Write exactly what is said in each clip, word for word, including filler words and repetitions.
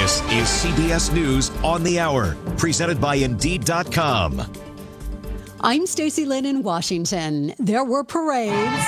This is C B S News on the Hour, presented by Indeed dot com. I'm Stacey Lynn in Washington. There were parades,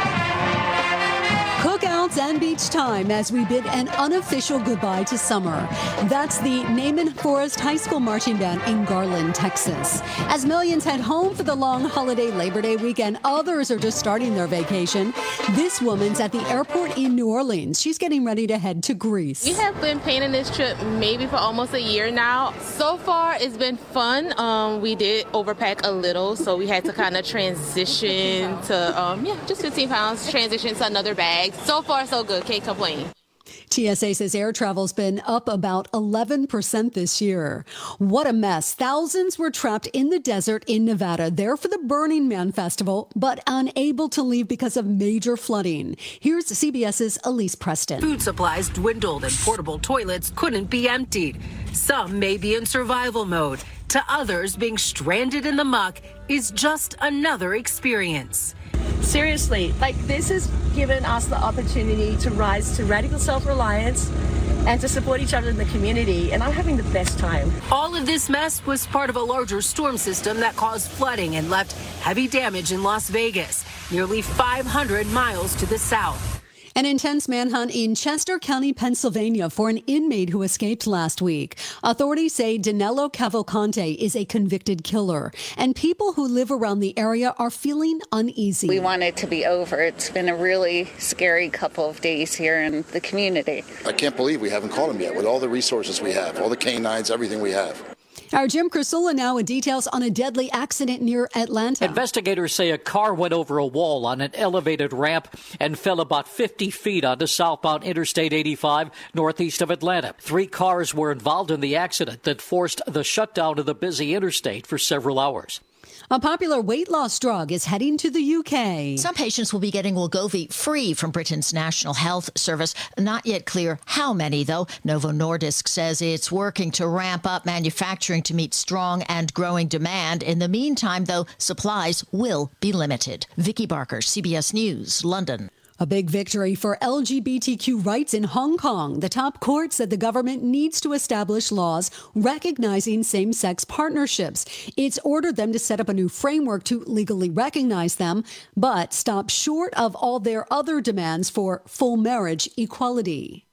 cookouts, and beach time as we bid an unofficial goodbye to summer. That's the Naaman Forest High School Marching Band in Garland, Texas. As millions head home for the long holiday Labor Day weekend, others are just starting their vacation. This woman's at the airport in New Orleans. She's getting ready to head to Greece. We have been planning this trip maybe for almost a year now. So far, it's been fun. Um, we did overpack a little, so we had to kind of transition to, um, yeah, just fifteen pounds, transition to another bag. So far, so good. Can't complain. T S A says air travel's been up about eleven percent this year. What a mess. Thousands were trapped in the desert in Nevada, there for the Burning Man Festival, but unable to leave because of major flooding. Here's CBS's Elise Preston. Food supplies dwindled and portable toilets couldn't be emptied. Some may be in survival mode. To others, being stranded in the muck is just another experience. Seriously, like this has given us the opportunity to rise to radical self-reliance and to support each other in the community, and I'm having the best time. All of this mess was part of a larger storm system that caused flooding and left heavy damage in Las Vegas, nearly five hundred miles to the south. An intense manhunt in Chester County, Pennsylvania for an inmate who escaped last week. Authorities say Danilo Cavalcante is a convicted killer, and people who live around the area are feeling uneasy. We want it to be over. It's been a really scary couple of days here in the community. I can't believe we haven't caught him yet with all the resources we have, all the canines, everything we have. Our Jim Krasula now with details on a deadly accident near Atlanta. Investigators say a car went over a wall on an elevated ramp and fell about fifty feet onto southbound Interstate eighty-five northeast of Atlanta. Three cars were involved in the accident that forced the shutdown of the busy interstate for several hours. A popular weight loss drug is heading to the U K. Some patients will be getting Wegovy free from Britain's National Health Service. Not yet clear how many, though. Novo Nordisk says it's working to ramp up manufacturing to meet strong and growing demand. In the meantime, though, supplies will be limited. Vicky Barker, C B S News, London. A big victory for L G B T Q rights in Hong Kong. The top court said the government needs to establish laws recognizing same-sex partnerships. It's ordered them to set up a new framework to legally recognize them, but stop short of all their other demands for full marriage equality.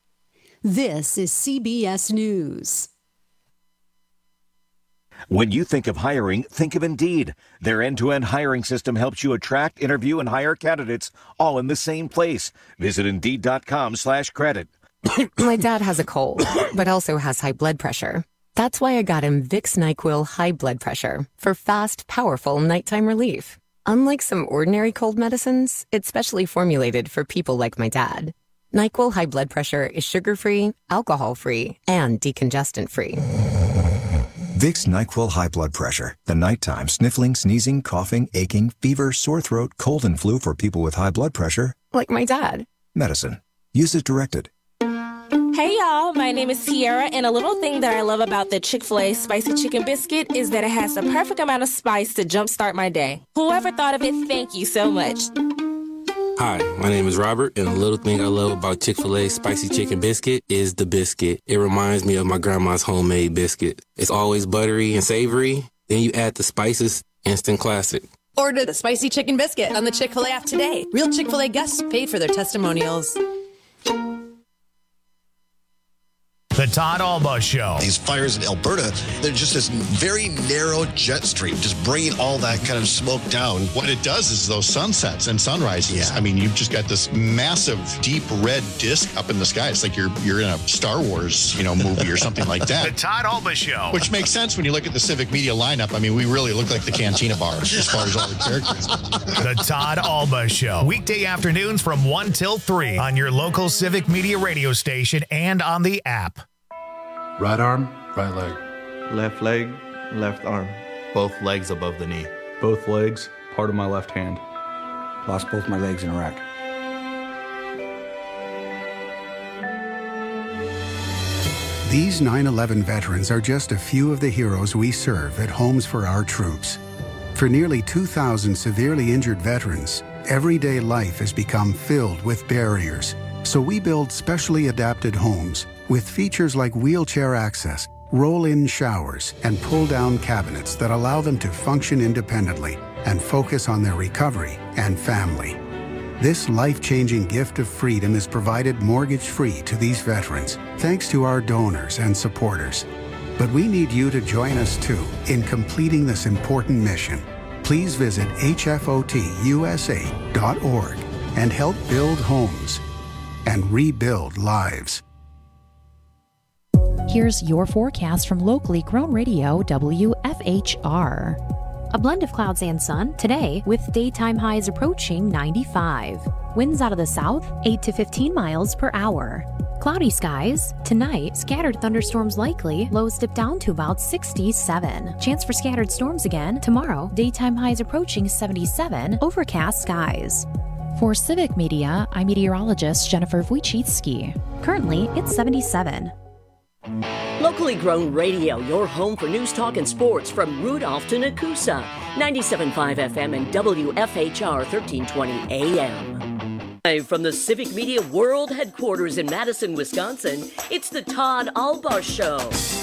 This is C B S News. When you think of hiring, think of Indeed. Their end-to-end hiring system helps you attract, interview, and hire candidates all in the same place. Visit Indeed dot com slash credit. My dad has a cold, but also has high blood pressure. That's why I got him Vicks NyQuil High Blood Pressure for fast, powerful nighttime relief. Unlike some ordinary cold medicines, it's specially formulated for people like my dad. NyQuil High Blood Pressure is sugar-free, alcohol-free, and decongestant-free. Vicks NyQuil High Blood Pressure. The nighttime sniffling, sneezing, coughing, aching, fever, sore throat, cold, and flu for people with high blood pressure. Like my dad. Medicine. Use as directed. Hey y'all, my name is Tiara, and a little thing that I love about the Chick-fil-A Spicy Chicken Biscuit is that it has the perfect amount of spice to jumpstart my day. Whoever thought of it, thank you so much. Hi, my name is Robert, and the little thing I love about Chick-fil-A Spicy Chicken Biscuit is the biscuit. It reminds me of my grandma's homemade biscuit. It's always buttery and savory. Then you add the spices, instant classic. Order the Spicy Chicken Biscuit on the Chick-fil-A app today. Real Chick-fil-A guests paid for their testimonials. The Todd Alba Show. These fires in Alberta, they're just this very narrow jet stream, just bringing all that kind of smoke down. What it does is those sunsets and sunrises. Yeah. I mean, you've just got this massive, deep red disc up in the sky. It's like you're you're in a Star Wars, you know, movie or something like that. The Todd Alba Show. Which makes sense when you look at the Civic Media lineup. I mean, we really look like the Cantina bars as far as all the characters. The Todd Alba Show. Weekday afternoons from one till three on your local Civic Media radio station and on the app. Right arm, right leg. Left leg, left arm. Both legs above the knee. Both legs, part of my left hand. Lost both my legs in Iraq. These nine eleven veterans are just a few of the heroes we serve at Homes for Our Troops. For nearly two thousand severely injured veterans, everyday life has become filled with barriers. So we build specially adapted homes with features like wheelchair access, roll-in showers, and pull-down cabinets that allow them to function independently and focus on their recovery and family. This life-changing gift of freedom is provided mortgage-free to these veterans, thanks to our donors and supporters. But we need you to join us too in completing this important mission. Please visit H F O T U S A dot org and help build homes and rebuild lives. Here's your forecast from locally grown radio W F H R. A blend of clouds and sun today with daytime highs approaching ninety-five. Winds out of the south, eight to fifteen miles per hour. Cloudy skies. Tonight, scattered thunderstorms likely. Lows dip down to about sixty-seven. Chance for scattered storms again. Tomorrow, daytime highs approaching seventy-seven. Overcast skies. For Civic Media, I'm meteorologist Jennifer Wojcicki. Currently, it's seventy-seven. Locally grown radio, your home for news, talk, and sports from Rudolph to Nakusa. ninety-seven point five F M and W F H R thirteen twenty A M. Live from the Civic Media World Headquarters in Madison, Wisconsin, it's the Todd Alba Show.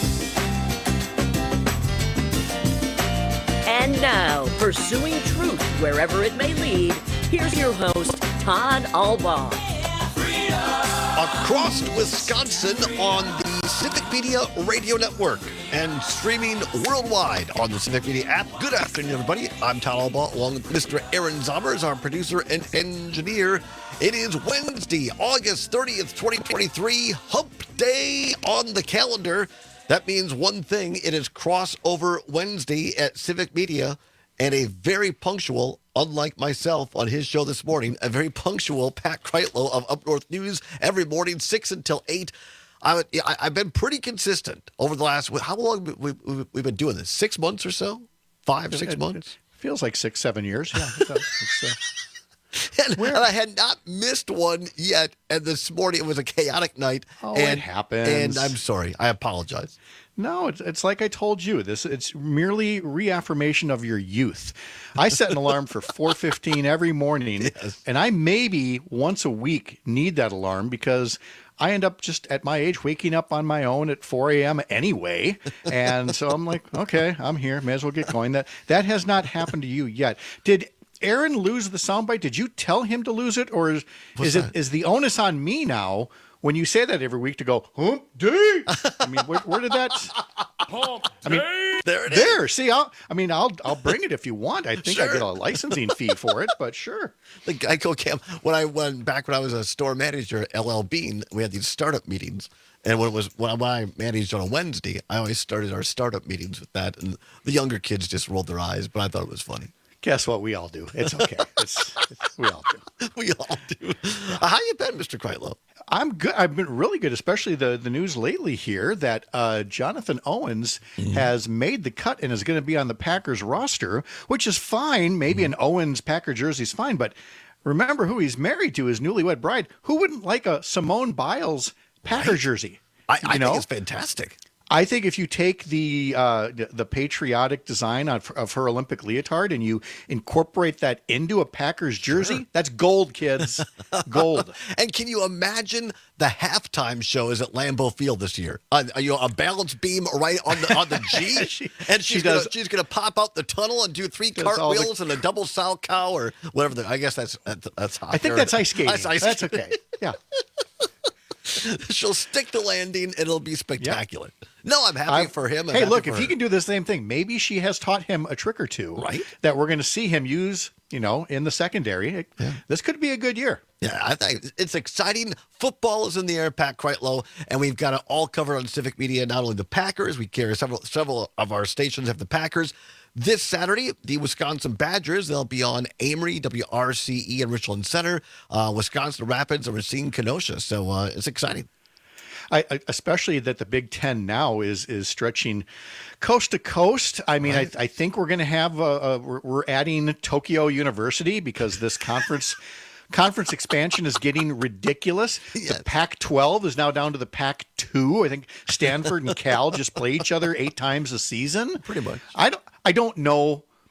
And now, pursuing truth wherever it may lead, here's your host, Todd Alba. Across Wisconsin on the Civic Media Radio Network and streaming worldwide on the Civic Media app. Good afternoon, everybody. I'm Todd Alba, along with Mister Aaron Zommers, our producer and engineer. It is Wednesday, August thirtieth, twenty twenty-three, Hump Day on the calendar. That means one thing. It is Crossover Wednesday at Civic Media, and a very punctual, unlike myself on his show this morning, a very punctual Pat Kreitlow of Up North News every morning, six until eight. I, I, I've been pretty consistent over the last, how long have we, we, we've been doing this? Six months or so? Five, six it, months? It feels like six, seven years. Yeah. It's, uh, and, and I had not missed one yet. And this morning it was a chaotic night. Oh, and, it happens. And I'm sorry. I apologize. No, it's it's like I told you. This it's merely reaffirmation of your youth. I set an alarm for four fifteen every morning, yes. And I maybe once a week need that alarm because I end up just at my age waking up on my own at four a.m. anyway. And so I'm like, okay, I'm here. May as well get going. That that has not happened to you yet. Did Aaron lose the soundbite? Did you tell him to lose it, or is, is it is the onus on me now? When you say that every week to go, hump day. I mean, where, where did that? Hump I mean, day. There it there. is. See, I'll, I mean, I'll I'll bring it if you want. I think Sure. I get a licensing fee for it, but sure. The Geico Cam. When I went back when I was a store manager at L L Bean, we had these startup meetings, and when it was when I managed on a Wednesday, I always started our startup meetings with that, and the younger kids just rolled their eyes, but I thought it was funny. Guess what? We all do. It's okay. It's, it's, we all do. We all do. Uh, how you been, Mister Kreitlow? I'm good. I've been really good, especially the, the news lately here that uh, Jonathan Owens mm-hmm. has made the cut and is going to be on the Packers roster, which is fine. Maybe mm-hmm. an Owens Packer jersey is fine, but remember who he's married to, his newlywed bride. Who wouldn't like a Simone Biles Packer right. jersey? I, I you know? think it's fantastic. I think if you take the uh, the patriotic design of, of her Olympic leotard and you incorporate that into a Packers jersey, sure. that's gold, kids. Gold. And can you imagine the halftime show is at Lambeau Field this year? Uh, you know, a balance beam right on the on the G, she, and she's she gonna does, she's gonna pop out the tunnel and do three cartwheels the, and a double sow cow or whatever. The, I guess that's that's, that's I think that's ice skating. That's, ice that's skating. okay. Yeah. She'll stick the landing. It'll be spectacular. Yep. No, I'm happy I, for him. I'm hey, look, if her. he can do the same thing, maybe she has taught him a trick or two right? that we're going to see him use, you know, in the secondary. It, yeah. This could be a good year. Yeah, I think it's exciting. Football is in the air, Pat Kreitlow, and we've got it all covered on Civic Media. Not only the Packers, we carry several several of our stations have the Packers. This Saturday, the Wisconsin Badgers, they'll be on Amory, W R C E, and Richland Center. Uh, Wisconsin Rapids are Racine, Kenosha, so uh, it's exciting. I, I, especially that the Big Ten now is is stretching coast to coast. I mean, right. I, I think we're going to have a, a we're, we're adding Tokyo University because this conference conference expansion is getting ridiculous. Yes. The Pac twelve is now down to the Pac two. I think Stanford and Cal just play each other eight times a season. Pretty much. I don't I don't know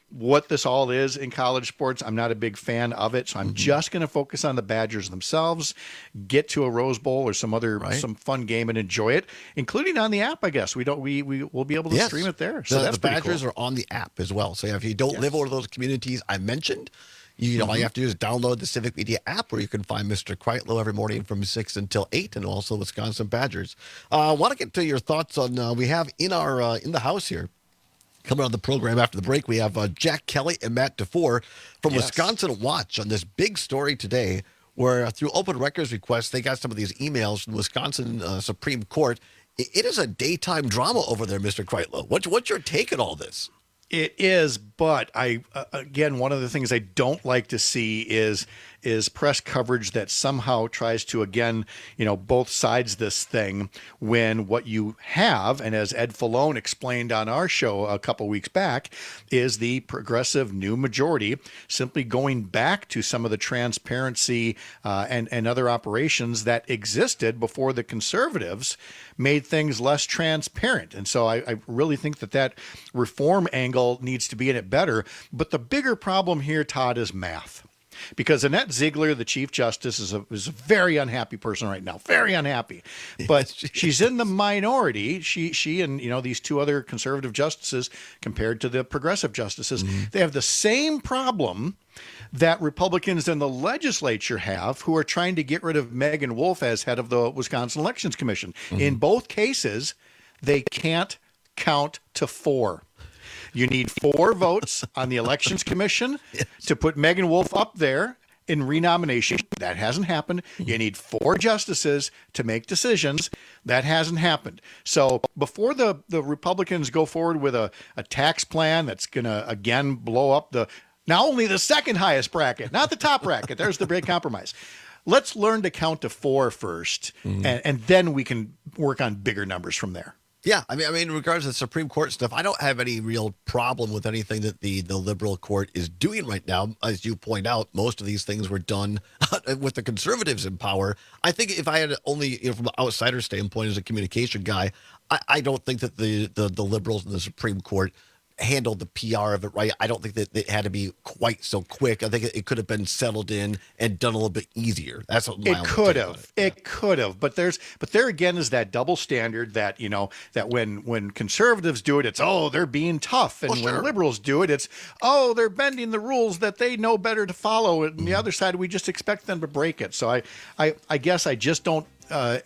what this all is in college sports. I'm not a big fan of it, so I'm mm-hmm. just going to focus on the Badgers themselves, get to a Rose Bowl or some other right. some fun game and enjoy it, including on the app, I guess. We don't we we will be able to yes. stream it there. So the, that's the Badgers cool. are on the app as well. So if you don't yes. live over those communities I mentioned, you know, mm-hmm. all you have to do is download the Civic Media app where you can find Mister Kreitlow every morning from six until eight, and also Wisconsin Badgers. I uh, want to get to your thoughts on, uh, we have in our, uh, in the house here, coming on the program after the break, we have uh, Jack Kelly and Matt DeFore from yes. Wisconsin Watch on this big story today where uh, through open records requests, they got some of these emails from the Wisconsin uh, Supreme Court. It, it is a daytime drama over there, Mister Kreitlow. What's, what's your take on all this? It is, but I uh, again, one of the things I don't like to see is is press coverage that somehow tries to, again, you know, both sides this thing when what you have, and as Ed Falone explained on our show a couple weeks back, is the progressive new majority simply going back to some of the transparency uh, and, and other operations that existed before the conservatives made things less transparent. And so I, I really think that that reform angle needs to be in it better. But the bigger problem here, Todd, is math. Because Annette Ziegler, the Chief Justice, is a, is a very unhappy person right now, very unhappy. But she's in the minority. She she and you know these two other conservative justices, compared to the progressive justices, mm-hmm. they have the same problem that Republicans in the legislature have, who are trying to get rid of Megan Wolf as head of the Wisconsin Elections Commission. Mm-hmm. In both cases, they can't count to four. You need four votes on the Elections Commission yes. to put Megan Wolf up there in renomination. That hasn't happened. You need four justices to make decisions. That hasn't happened. So before the, the Republicans go forward with a, a tax plan that's going to, again, blow up the not only the second highest bracket, not the top bracket. There's the big compromise. Let's learn to count to four first, mm-hmm. and, and then we can work on bigger numbers from there. Yeah, I mean, I mean, in regards to the Supreme Court stuff, I don't have any real problem with anything that the, the liberal court is doing right now. As you point out, most of these things were done with the conservatives in power. I think if I had only, you know, from an outsider standpoint as a communication guy, I, I don't think that the, the, the liberals in the Supreme Court handled the P R of it right. I don't think that it had to be quite so quick. I think it, it could have been settled in and done a little bit easier. That's what my it could have. It, it could have. But there's but there again is that double standard that, you know, that when when conservatives do it, it's oh, they're being tough. And well, sure. when liberals do it, it's oh, they're bending the rules that they know better to follow. And mm. the other side, we just expect them to break it. So I I, I guess I just don't uh,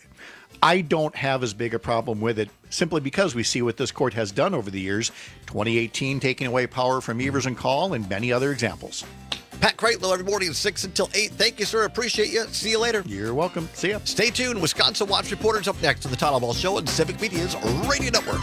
I don't have as big a problem with it, simply because we see what this court has done over the years. twenty eighteen taking away power from Evers and Call, and many other examples. Pat Kreitlow every morning six until eight. Thank you, sir. Appreciate you. See you later. You're welcome. See ya. Stay tuned. Wisconsin Watch Reporters up next on the Todd Ball Show and Civic Media's Radio Network.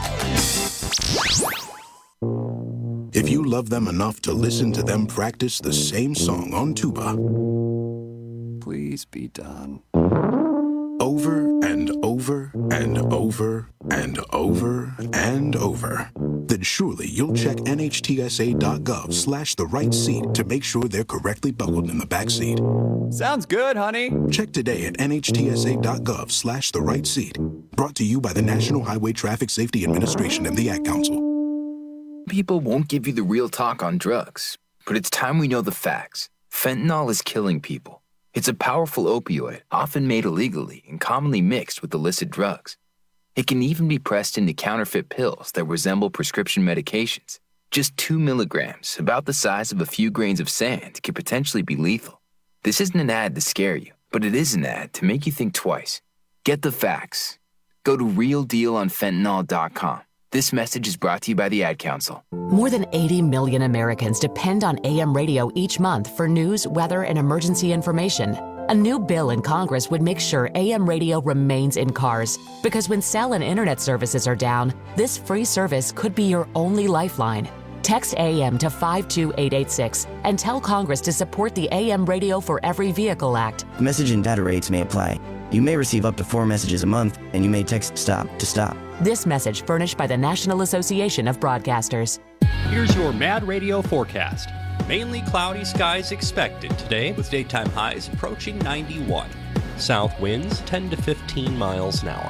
If you love them enough to listen to them practice the same song on tuba, please be done. Over and over and over and over and over, then surely you'll check nhtsa.gov slash the right seat to make sure they're correctly buckled in the back seat. Sounds good, honey. Check today at nhtsa.gov slash the right seat. Brought to you by the National Highway Traffic Safety Administration and the Ad Council. People won't give you the real talk on drugs, but it's time we know the facts. Fentanyl is killing people. It's a powerful opioid, often made illegally and commonly mixed with illicit drugs. It can even be pressed into counterfeit pills that resemble prescription medications. Just two milligrams, about the size of a few grains of sand, can potentially be lethal. This isn't an ad to scare you, but it is an ad to make you think twice. Get the facts. Go to real deal on fentanyl dot com. This message is brought to you by the Ad Council. More than eighty million Americans depend on A M radio each month for news, weather, and emergency information. A new bill in Congress would make sure A M radio remains in cars, because when cell and internet services are down, this free service could be your only lifeline. Text A M to five two eight eight six and tell Congress to support the A M Radio for Every Vehicle Act. Message and data rates may apply. You may receive up to four messages a month, and you may text STOP to stop. This message furnished by the National Association of Broadcasters. Here's your Mad Radio forecast. Mainly cloudy skies expected today, with daytime highs approaching ninety-one. South winds ten to fifteen miles an hour.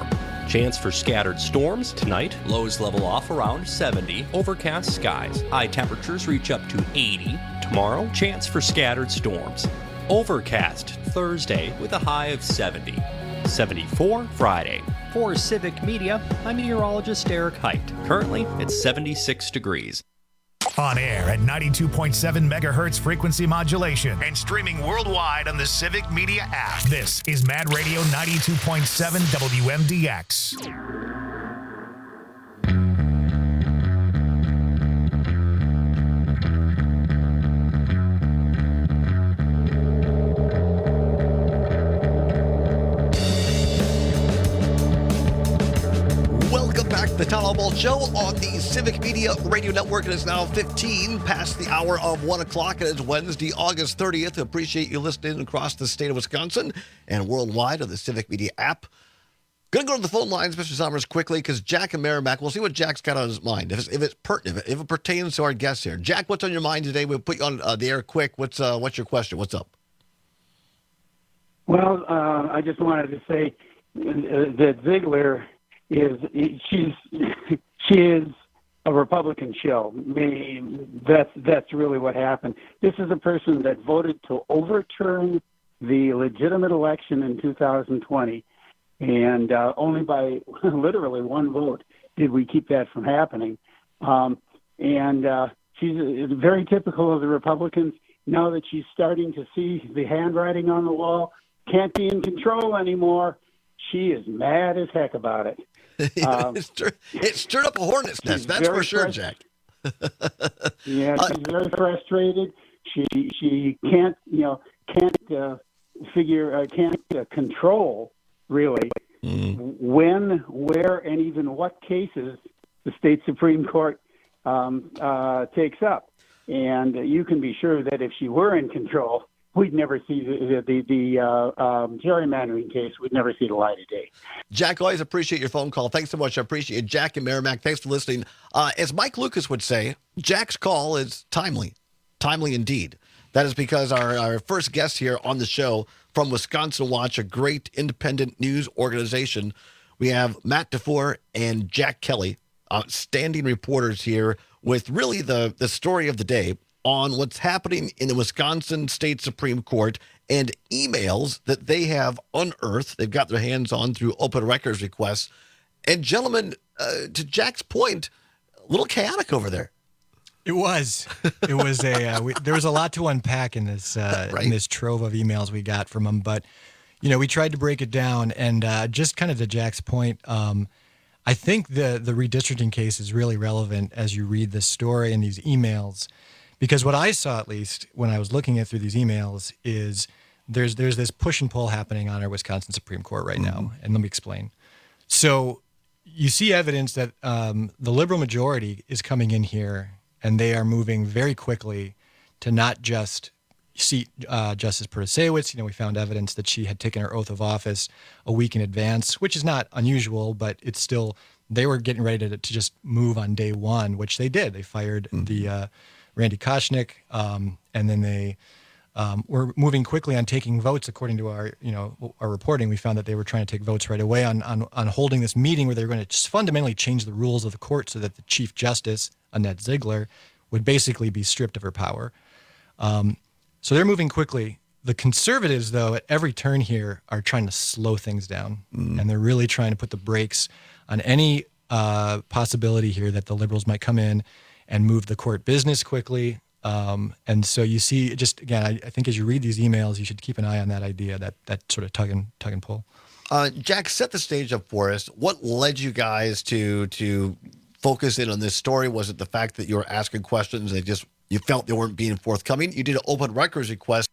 Chance for scattered storms tonight. Lows level off around seventy. Overcast skies. High temperatures reach up to eighty. Tomorrow, chance for scattered storms. Overcast Thursday with a high of seventy. seventy-four Friday. For Civic Media, I'm meteorologist Eric Height. Currently, it's seventy-six degrees. On air at ninety-two point seven megahertz frequency modulation and streaming worldwide on the Civic Media app. This is Mad Radio ninety-two point seven W M D X. The Town Hall Ball Show on the Civic Media Radio Network. It is now fifteen past the hour of one o'clock. It is Wednesday, August thirtieth. Appreciate you listening across the state of Wisconsin and worldwide on the Civic Media app. Going to go to the phone lines, Mister Summers, quickly, because Jack and Merrimack, we'll see what Jack's got on his mind. If it's, if it's pertinent, if it, if it pertains to our guests here. Jack, what's on your mind today? We'll put you on uh, the air quick. What's uh, what's your question? What's up? Well, uh, I just wanted to say uh, that Ziegler is she's she is a Republican show. Maybe that's that's really what happened. This is a person that voted to overturn the legitimate election in two thousand twenty, and uh, only by literally one vote did we keep that from happening. Um, and uh, she's uh, very typical of the Republicans. Now that she's starting to see the handwriting on the wall, can't be in control anymore, she is mad as heck about it. Um, it, stirred, it stirred up a hornet's nest, that's for sure, Jack. Yeah, she's very frustrated. She she can't you know can't uh, figure uh, can't uh, control really mm. when, where, and even what cases the state Supreme Court um, uh, takes up. And uh, you can be sure that if she were in control, we'd never see the the, the uh, um, gerrymandering case. We'd never see the light of day. Jack, always appreciate your phone call. Thanks so much. I appreciate it. Jack and Merrimack, thanks for listening. Uh, as Mike Lucas would say, Jack's call is timely. Timely indeed. That is because our, our first guest here on the show from Wisconsin Watch, a great independent news organization. We have Matt DeFore and Jack Kelly, outstanding reporters here with really the, the story of the day on what's happening in the Wisconsin State Supreme Court and emails that they have unearthed. They've got their hands on through open records requests. And gentlemen, uh, to Jack's point, a little chaotic over there. It was. It was a. Uh, we, there was a lot to unpack in this uh, right. in this trove of emails we got from them. But you know, we tried to break it down, and uh, just kind of to Jack's point, um, I think the the redistricting case is really relevant as you read this story and these emails. Because what I saw, at least, when I was looking at through these emails, is there's there's this push and pull happening on our Wisconsin Supreme Court right mm-hmm. now. And let me explain. So you see evidence that um, the liberal majority is coming in here, and they are moving very quickly to not just seat uh, Justice Protasiewicz. You know, we found evidence that she had taken her oath of office a week in advance, which is not unusual, but it's still, they were getting ready to, to just move on day one, which they did. They fired mm-hmm. the... Uh, Randy Koschnick, um, and then they um, were moving quickly on taking votes. According to our, you know, our reporting, we found that they were trying to take votes right away on on, on holding this meeting where they were going to just fundamentally change the rules of the court so that the Chief Justice, Annette Ziegler, would basically be stripped of her power. Um, so they're moving quickly. The conservatives, though, at every turn here are trying to slow things down, mm. and they're really trying to put the brakes on any uh, possibility here that the liberals might come in and move the court business quickly. Um, and so you see, just again, I, I think as you read these emails, you should keep an eye on that idea, that that sort of tug and tug and pull. Uh, Jack, set the stage up for us. What led you guys to to focus in on this story? Was it the fact that you were asking questions and just you felt they weren't being forthcoming? You did an open records request.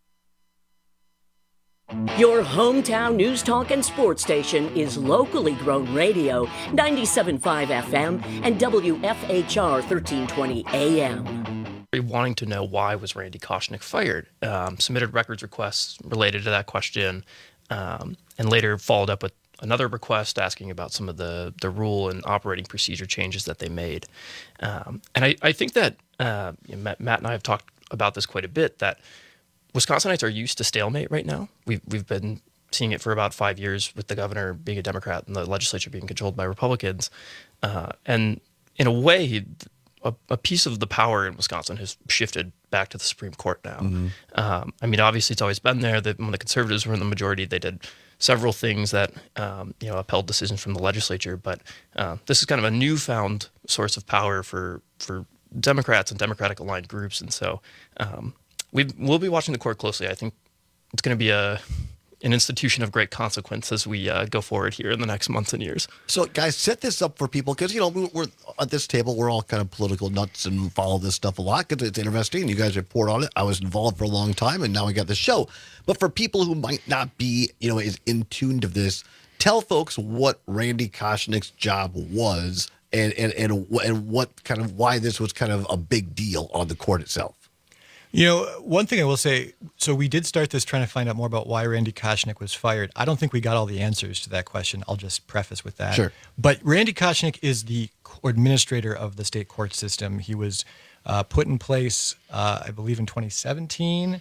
Your hometown news, talk, and sports station is locally grown radio, ninety-seven point five F M and W F H R thirteen twenty A M. Wanting to know why was Randy Koschnick fired, um, submitted records requests related to that question, um, and later followed up with another request asking about some of the, the rule and operating procedure changes that they made. Um, and I, I think that uh, Matt, Matt and I have talked about this quite a bit, that Wisconsinites are used to stalemate right now. We've we've been seeing it for about five years with the governor being a Democrat and the legislature being controlled by Republicans. Uh, and in a way, a, a piece of the power in Wisconsin has shifted back to the Supreme Court now. Mm-hmm. Um, I mean, obviously, it's always been there that when the conservatives were in the majority, they did several things that um, you know upheld decisions from the legislature. But uh, this is kind of a newfound source of power for for Democrats and Democratic aligned groups, and so um, we we'll be watching the court closely. I think it's going to be a an institution of great consequence as we uh, go forward here in the next months and years. So, guys, set this up for people because, you know, we're at this table, we're all kind of political nuts and follow this stuff a lot because it's interesting. You guys report on it. I was involved for a long time, and now we got the show. But for people who might not be, you know, as in tune to this, tell folks what Randy Koschnick's job was and, and, and, and what kind of why this was kind of a big deal on the court itself. You know, one thing I will say, so we did start this trying to find out more about why Randy Koschnick was fired. I don't think we got all the answers to that question. I'll just preface with that. Sure. But Randy Koschnick is the administrator of the state court system. He was uh, put in place, uh, I believe, in twenty seventeen.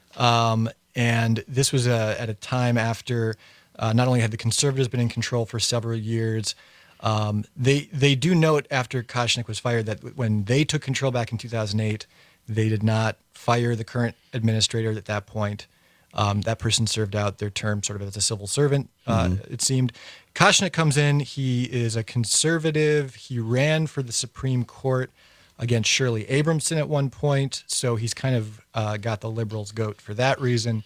Um, and this was a, at a time after uh, not only had the conservatives been in control for several years, um, they, they do note after Koschnick was fired that when they took control back in two thousand eight, they did not fire the current administrator at that point. Um, that person served out their term sort of as a civil servant, uh, mm-hmm. it seemed. Koschnick comes in. He is a conservative. He ran for the Supreme Court against Shirley Abramson at one point, so he's kind of uh, got the liberals' goat for that reason.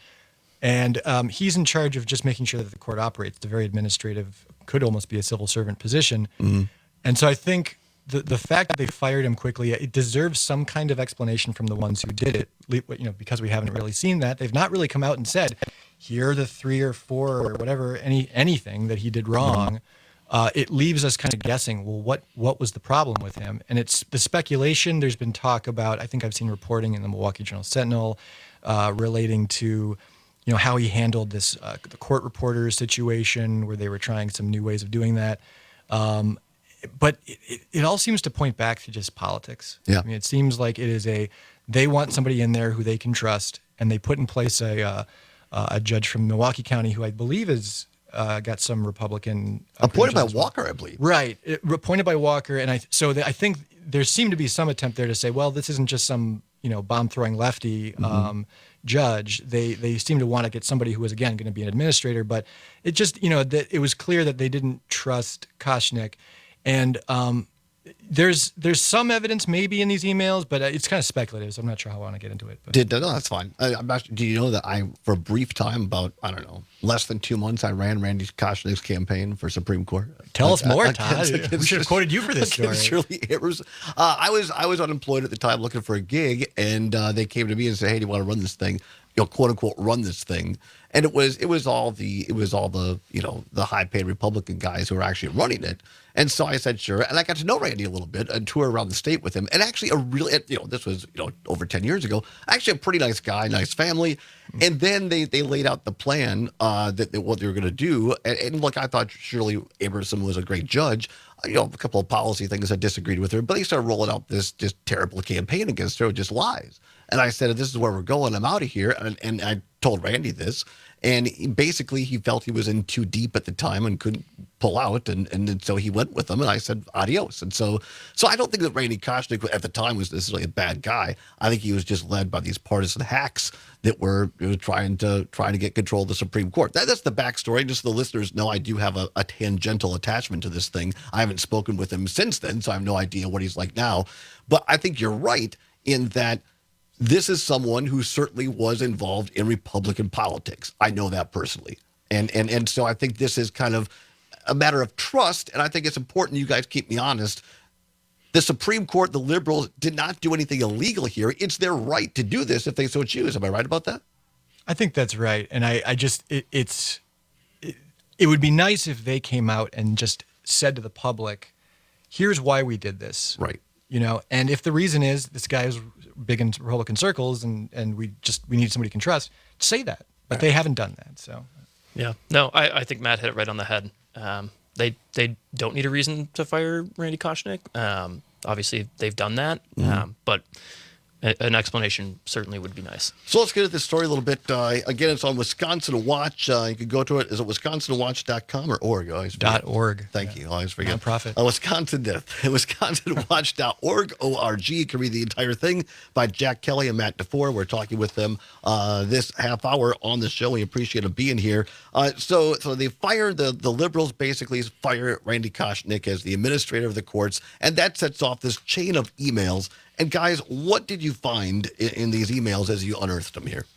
And um, he's in charge of just making sure that the court operates. It's a very administrative, could almost be a civil servant position. Mm-hmm. And so I think The the fact that they fired him quickly, it deserves some kind of explanation from the ones who did it. You know, because we haven't really seen that. They've not really come out and said, here are the three or four or whatever, any anything that he did wrong. Uh, it leaves us kind of guessing, well, what what was the problem with him? And it's the speculation. There's been talk about, I think I've seen reporting in the Milwaukee Journal-Sentinel uh, relating to, you know, how he handled this uh, the court reporter situation where they were trying some new ways of doing that. Um, But it, it, it all seems to point back to just politics. Yeah. I mean, it seems like it is a, they want somebody in there who they can trust, and they put in place a uh, uh, a judge from Milwaukee County who I believe has uh, got some Republican. Uh, appointed by Walker, I believe. Right. It, appointed by Walker. And I so the, I think there seemed to be some attempt there to say, well, this isn't just some, you know, bomb-throwing lefty um, mm-hmm. judge. They they seem to want to get somebody who is, again, going to be an administrator. But it just, you know, that it was clear that they didn't trust Koschnick. And um, there's there's some evidence maybe in these emails, but it's kind of speculative, so I'm not sure how I want to get into it. But. Did no, that's fine. I, I'm not, do you know that I, for a brief time, about I don't know, less than two months, I ran Randy Koschnick's campaign for Supreme Court. Tell us more, I, Todd. Against, we should have quoted you for this story. Shirley Abrams. Uh, I was I was unemployed at the time, looking for a gig, and uh, they came to me and said, "Hey, do you want to run this thing? You know, quote unquote, run this thing." And it was it was all the it was all the you know the high paid Republican guys who were actually running it. And so I said sure, and I got to know Randy a little bit and tour around the state with him. And actually, a really you know this was you know over ten years ago. Actually, a pretty nice guy, nice family. And then they, they laid out the plan uh, that, that what they were going to do. And, and look, I thought Shirley Abramson was a great judge. You know, a couple of policy things I disagreed with her, but they started rolling out this just terrible campaign against her with just lies. And I said, this is where we're going. I'm out of here. And, and I told Randy this. And he, basically, he felt he was in too deep at the time and couldn't pull out. And, and so he went with them. And I said, adios. And so so I don't think that Randy Koschnick at the time was necessarily a bad guy. I think he was just led by these partisan hacks that were you know, trying to trying to get control of the Supreme Court. That, that's the backstory. Just so the listeners know, I do have a, a tangential attachment to this thing. I haven't spoken with him since then, so I have no idea what he's like now. But I think you're right in that this is someone who certainly was involved in Republican politics. I know that personally. And and and so I think this is kind of a matter of trust, and I think it's important you guys keep me honest. The Supreme Court, the liberals, did not do anything illegal here. It's their right to do this if they so choose. Am I right about that? I think that's right. And I, I just, it, it's, it, it would be nice if they came out and just said to the public, here's why we did this. Right. You know, and if the reason is this guy is big in Republican circles and, and we just, we need somebody you can trust, say that. But right. They haven't done that, so. Yeah. No, I, I think Matt hit it right on the head. Um, They they don't need a reason to fire Randy Koschnick. Um, obviously, they've done that. Mm-hmm. Um, but a, an explanation certainly would be nice. So let's get at this story a little bit. Uh, again, it's on Wisconsin Watch. Uh, you can go to it. Is it wisconsin watch dot com or org? I always forget. Dot org. Thank yeah. you. I always forget. Nonprofit. Uh, Wisconsin, wisconsin watch dot org, O R G. You can read the entire thing by Jack Kelly and Matt DeFore. We're talking with them uh, this half hour on the show. We appreciate them being here. Uh, so, so they fired the the liberals. Basically, fire Randy Koschnick as the administrator of the courts, and that sets off this chain of emails. And guys, what did you find in, in these emails as you unearthed them here?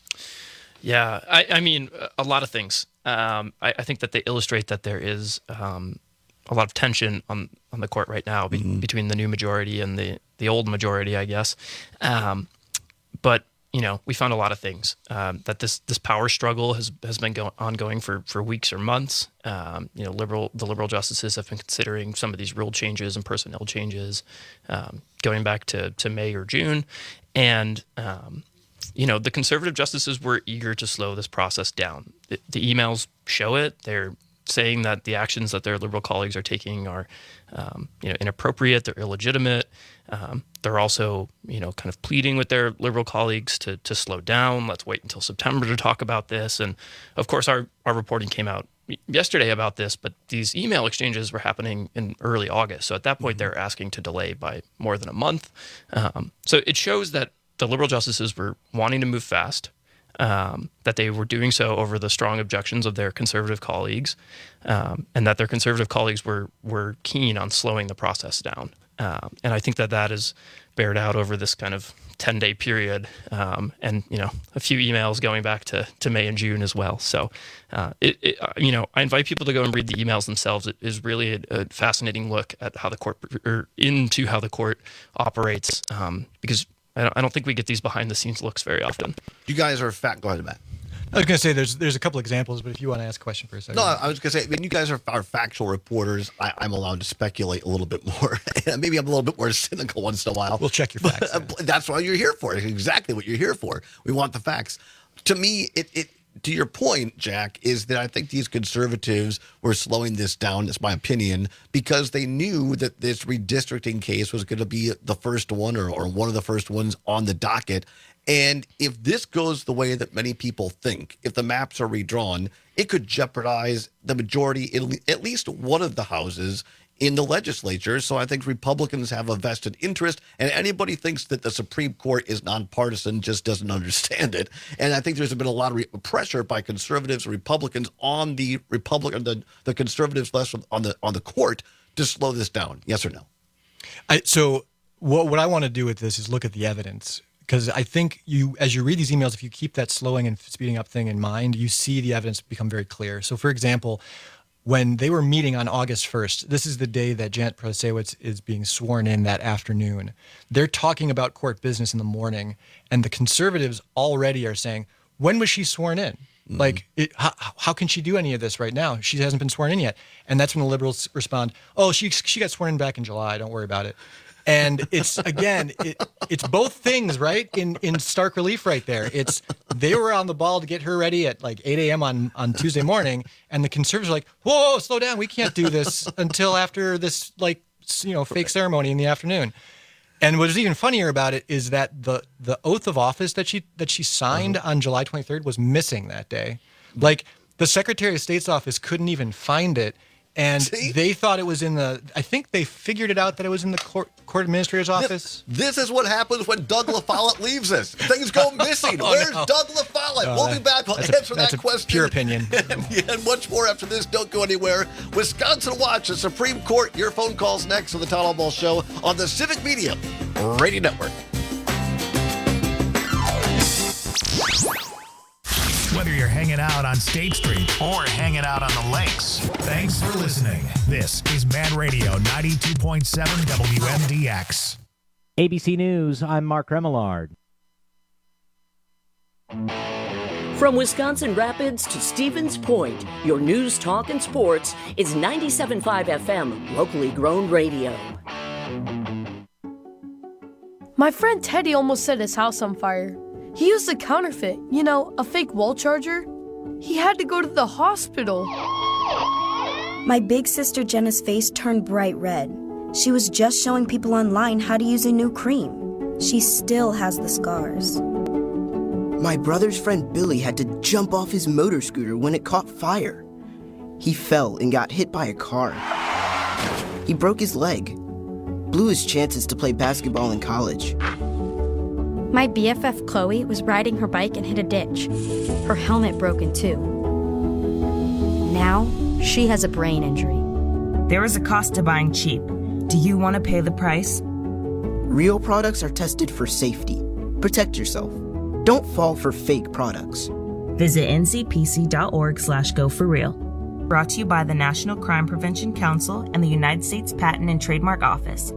Yeah, I, I mean, a lot of things. Um, I, I think that they illustrate that there is um, a lot of tension on, on the court right now be, mm-hmm. between the new majority and the, the old majority, I guess. Um, but you know, we found a lot of things. Um, that this this power struggle has has been go- ongoing for, for weeks or months. Um, you know, liberal the liberal justices have been considering some of these rule changes and personnel changes, um, going back to, to May or June, and um, you know, the conservative justices were eager to slow this process down. The, the emails show it. They're saying that the actions that their liberal colleagues are taking are, um, you know, inappropriate. They're illegitimate. Um, they're also, you know, kind of pleading with their liberal colleagues to to slow down. Let's wait until September to talk about this. And of course, our our reporting came out yesterday about this, but these email exchanges were happening in early August. So at that point, they're asking to delay by more than a month. Um, so it shows that the liberal justices were wanting to move fast. Um, that they were doing so over the strong objections of their conservative colleagues, um, and that their conservative colleagues were were keen on slowing the process down. Um, and I think that that is bared out over this kind of ten-day period, um, and you know, a few emails going back to, to May and June as well. So, uh, it, it, you know, I invite people to go and read the emails themselves. It is really a, a fascinating look at how the court, or into how the court operates, um, because I don't think we get these behind-the-scenes looks very often. You guys are fat. Go ahead, Matt. I was going to say there's there's a couple examples, but if you want to ask a question for a second. No, I was going to say, I mean, you guys are, are factual reporters. I, I'm allowed to speculate a little bit more. Maybe I'm a little bit more cynical once in a while. We'll check your facts. But, yeah. That's what you're here for. It's exactly what you're here for. We want the facts. To me, it it to your point, Jack, is that I think these conservatives were slowing this down, that's my opinion, because they knew that this redistricting case was going to be the first one or, or one of the first ones on the docket. And if this goes the way that many people think, if the maps are redrawn, it could jeopardize the majority in at least one of the houses in the legislature. So I think Republicans have a vested interest, and anybody thinks that the Supreme Court is nonpartisan just doesn't understand it. And I think there's been a lot of re- pressure by conservatives and Republicans on the Republican, the, the conservatives less on the on the court to slow this down. Yes or no? I, so what what I want to do with this is look at the evidence. Because I think you, as you read these emails, if you keep that slowing and speeding up thing in mind, you see the evidence become very clear. So, for example, when they were meeting on August first, this is the day that Janet Protasiewicz is being sworn in that afternoon. They're talking about court business in the morning, and the conservatives already are saying, when was she sworn in? Mm-hmm. Like, it, how, how can she do any of this right now? She hasn't been sworn in yet. And that's when the liberals respond, oh, she she got sworn in back in July. Don't worry about it. And it's, again, it, it's both things, right, in, in stark relief right there. It's they were on the ball to get her ready at like eight a.m. on, on Tuesday morning, and the conservatives are like, whoa, slow down. We can't do this until after this, like, you know, fake ceremony in the afternoon. And what is even funnier about it is that the, the oath of office that she that she signed uh-huh. on July twenty-third was missing that day. Like, the Secretary of State's office couldn't even find it. And See? they thought it was in the, I think they figured it out that it was in the court, court administrator's office. This, this is what happens when Doug LaFollette leaves us. Things go missing. oh, Where's no. Doug LaFollette? No, we'll that, be back. We'll answer a, that a question. Pure opinion. and, and much more after this. Don't go anywhere. Wisconsin Watch, the Supreme Court. Your phone calls next on the Todd Ball Show on the Civic Media Radio Network. Whether you're hanging out on State Street or hanging out on the lakes, thanks for listening. This is Mad Radio ninety-two point seven W M D X. A B C News, I'm Mark Remillard. From Wisconsin Rapids to Stevens Point, your news, talk, and sports is ninety-seven point five F M, locally grown radio. My friend Teddy almost set his house on fire. He used a counterfeit, you know, a fake wall charger. He had to go to the hospital. My big sister Jenna's face turned bright red. She was just showing people online how to use a new cream. She still has the scars. My brother's friend Billy had to jump off his motor scooter when it caught fire. He fell and got hit by a car. He broke his leg, blew his chances to play basketball in college. My B F F Chloe was riding her bike and hit a ditch. Her helmet broke in two. Now, she has a brain injury. There is a cost to buying cheap. Do you want to pay the price? Real products are tested for safety. Protect yourself. Don't fall for fake products. Visit N C P C dot org slash go for real. Brought to you by the National Crime Prevention Council and the United States Patent and Trademark Office.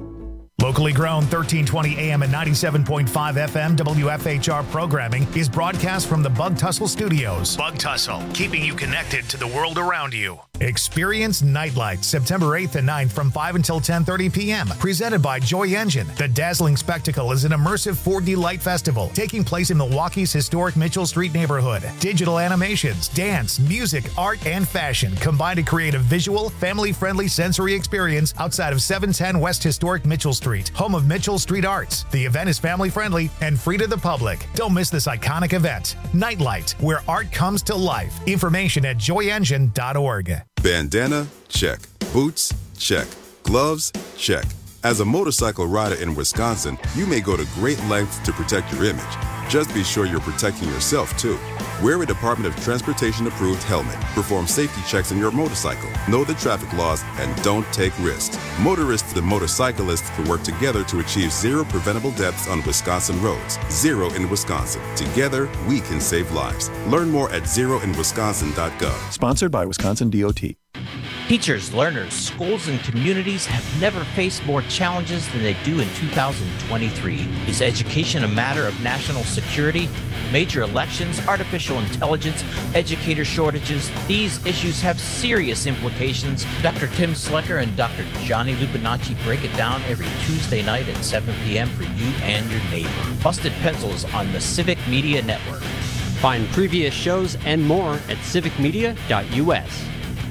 Locally grown thirteen twenty A M and ninety-seven point five F M W F H R programming is broadcast from the Bug Tussle Studios. Bug Tussle, keeping you connected to the world around you. Experience Nightlight September eighth and ninth from five until ten thirty p.m. Presented by Joy Engine. The dazzling spectacle is an immersive four D light festival taking place in Milwaukee's historic Mitchell Street neighborhood. Digital animations, dance, music, art, and fashion combine to create a visual, family-friendly sensory experience outside of seven ten West Historic Mitchell Street, home of Mitchell Street Arts. The event is family-friendly and free to the public. Don't miss this iconic event. Nightlight, where art comes to life. Information at joy engine dot org. Bandana? Check. Boots? Check. Gloves? Check. As a motorcycle rider in Wisconsin, you may go to great lengths to protect your image. Just be sure you're protecting yourself, too. Wear a Department of Transportation-approved helmet. Perform safety checks on your motorcycle. Know the traffic laws and don't take risks. Motorists and motorcyclists can work together to achieve zero preventable deaths on Wisconsin roads. Zero in Wisconsin. Together, we can save lives. Learn more at zero in wisconsin dot gov. Sponsored by Wisconsin D O T. Teachers, learners, schools, and communities have never faced more challenges than they do in two thousand twenty-three. Is education a matter of national security? Major elections, artificial intelligence, educator shortages, these issues have serious implications. Doctor Tim Slecker and Doctor Johnny Lupinacci break it down every Tuesday night at seven p.m. for you and your neighbor. Busted Pencils on the Civic Media Network. Find previous shows and more at civic media dot u s.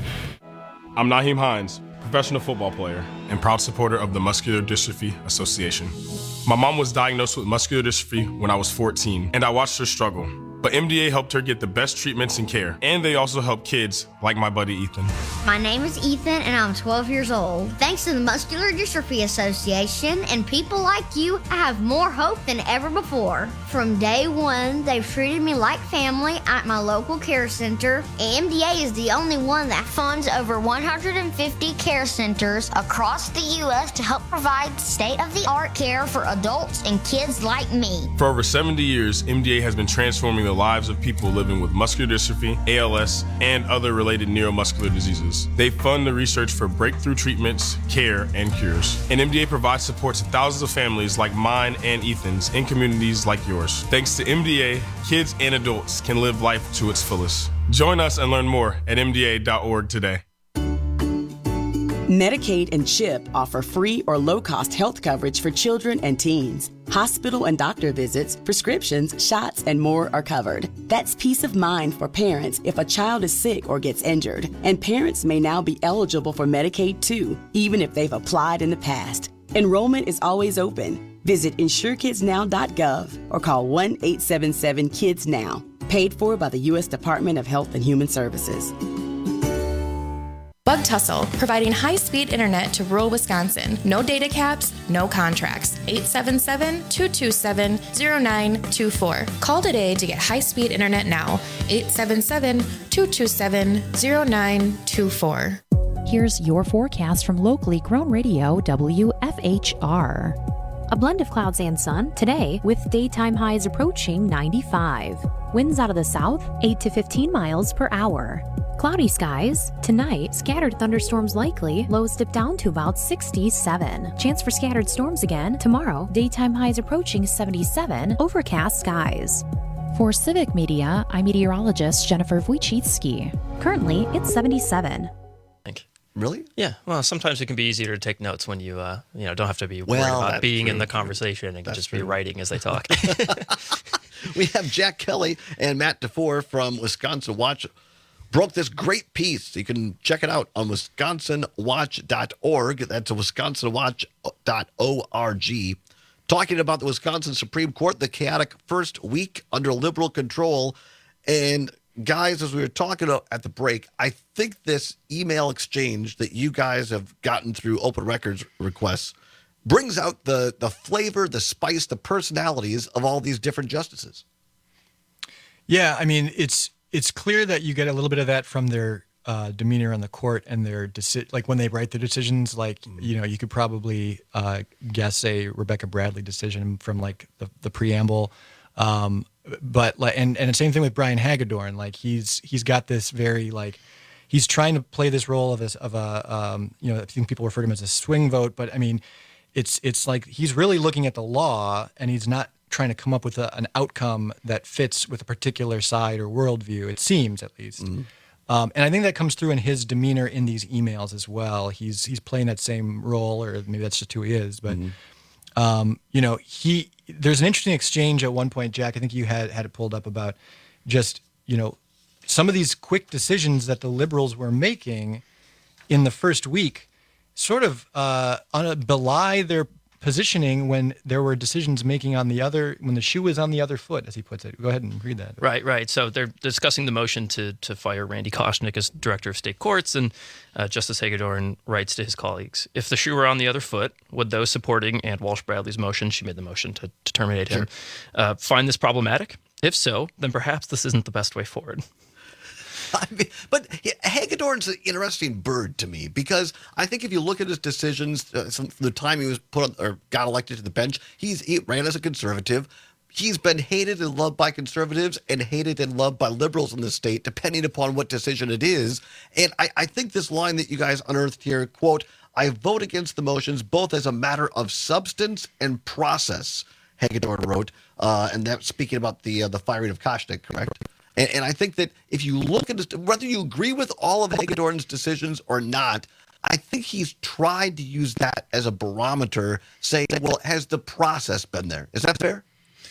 I'm Naheem Hines, professional football player and proud supporter of the Muscular Dystrophy Association. My mom was diagnosed with muscular dystrophy when I was fourteen, and I watched her struggle. But M D A helped her get the best treatments and care, and they also help kids like my buddy Ethan. My name is Ethan, and I'm twelve years old. Thanks to the Muscular Dystrophy Association and people like you, I have more hope than ever before. From day one, they've treated me like family at my local care center. M D A is the only one that funds over one hundred fifty care centers across the U S to help provide state-of-the-art care for adults and kids like me. For over seventy years, M D A has been transforming the lives of people living with muscular dystrophy, A L S, and other related neuromuscular diseases. They fund the research for breakthrough treatments, care, and cures. And M D A provides support to thousands of families like mine and Ethan's in communities like yours. Thanks to M D A, kids and adults can live life to its fullest. Join us and learn more at m d a dot org today. Medicaid and CHIP offer free or low-cost health coverage for children and teens. Hospital and doctor visits, prescriptions, shots, and more are covered. That's peace of mind for parents if a child is sick or gets injured. And parents may now be eligible for Medicaid too, even if they've applied in the past. Enrollment is always open. Visit insure kids now dot gov or call one eight seven seven kids now. Paid for by the U S Department of Health and Human Services. Bug Tussle, providing high-speed internet to rural Wisconsin. No data caps, no contracts. eight seven seven, two two seven, zero nine two four. Call today to get high-speed internet now. eight seven seven, two two seven, zero nine two four. Here's your forecast from locally grown radio W F H R. A blend of clouds and sun today with daytime highs approaching ninety-five. Winds out of the south, eight to fifteen miles per hour. Cloudy skies. Tonight, scattered thunderstorms likely. Lows dip down to about sixty-seven. Chance for scattered storms again. Tomorrow, daytime highs approaching seventy-seven. Overcast skies. For Civic Media, I'm meteorologist Jennifer Wojcicki. Currently, it's seventy-seven. Really? Yeah. Well, sometimes it can be easier to take notes when you, uh, you know, don't have to be Well, worried about that's being in true. the conversation and can That's just true. be writing as they talk. We have Jack Kelly and Matt DeFore from Wisconsin Watch broke this great piece. You can check it out on wisconsin watch dot org. That's wisconsin watch dot org. talking about the Wisconsin Supreme Court, the chaotic first week under liberal control. And guys, as we were talking at the break, I think this email exchange that you guys have gotten through open records requests brings out the, the flavor, the spice, the personalities of all these different justices. Yeah, I mean, it's it's clear that you get a little bit of that from their uh, demeanor on the court and their deci- like when they write their decisions. Like, mm-hmm. you know, you could probably uh, guess a Rebecca Bradley decision from like the, the preamble. Um, but like, and and the same thing with Brian Hagedorn. Like, he's he's got this very like he's trying to play this role of this of a um, you know, I think people refer to him as a swing vote. But I mean, it's it's like he's really looking at the law and he's not trying to come up with a, an outcome that fits with a particular side or worldview, it seems at least. Mm-hmm. Um, and I think that comes through in his demeanor in these emails as well. He's he's playing that same role, or maybe that's just who he is. But, mm-hmm. um, you know, he there's an interesting exchange at one point, Jack, I think you had, had it pulled up about just, you know, some of these quick decisions that the liberals were making in the first week sort of uh, belie their positioning when there were decisions making on the other, when the shoe was on the other foot, as he puts it. Go ahead and read that. Right, right. So they're discussing the motion to to fire Randy Koschnick as director of state courts, and uh, Justice Hagedorn writes to his colleagues, if the shoe were on the other foot, would those supporting Ann Walsh Bradley's motion, she made the motion to, to terminate him, sure. uh, find this problematic? If so, then perhaps this isn't the best way forward. I mean, but Hagedorn's an interesting bird to me because I think if you look at his decisions uh, from the time he was put on, or got elected to the bench, he's he ran as a conservative. He's been hated and loved by conservatives and hated and loved by liberals in the state, depending upon what decision it is. And I, I think this line that you guys unearthed here, quote, I vote against the motions both as a matter of substance and process, Hagedorn wrote, uh, and that's speaking about the uh, the firing of Koschnick, correct? And, and I think that if you look at this, whether you agree with all of Hagedorn's decisions or not, I think he's tried to use that as a barometer, saying, well, has the process been there? Is that fair?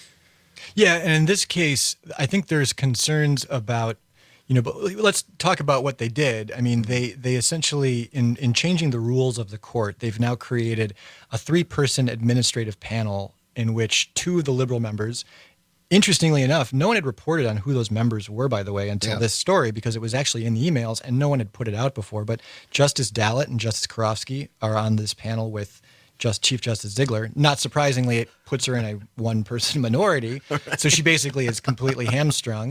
Yeah, and in this case, I think there's concerns about, you know, but let's talk about what they did. I mean, they they essentially, in, in changing the rules of the court, they've now created a three-person administrative panel in which two of the liberal members, interestingly enough, no one had reported on who those members were, by the way, until yeah. this story, because it was actually in the emails and no one had put it out before. But Justice Dallett and Justice Karofsky are on this panel with just Chief Justice Ziegler. Not surprisingly, it puts her in a one-person minority, right. So she basically is completely hamstrung.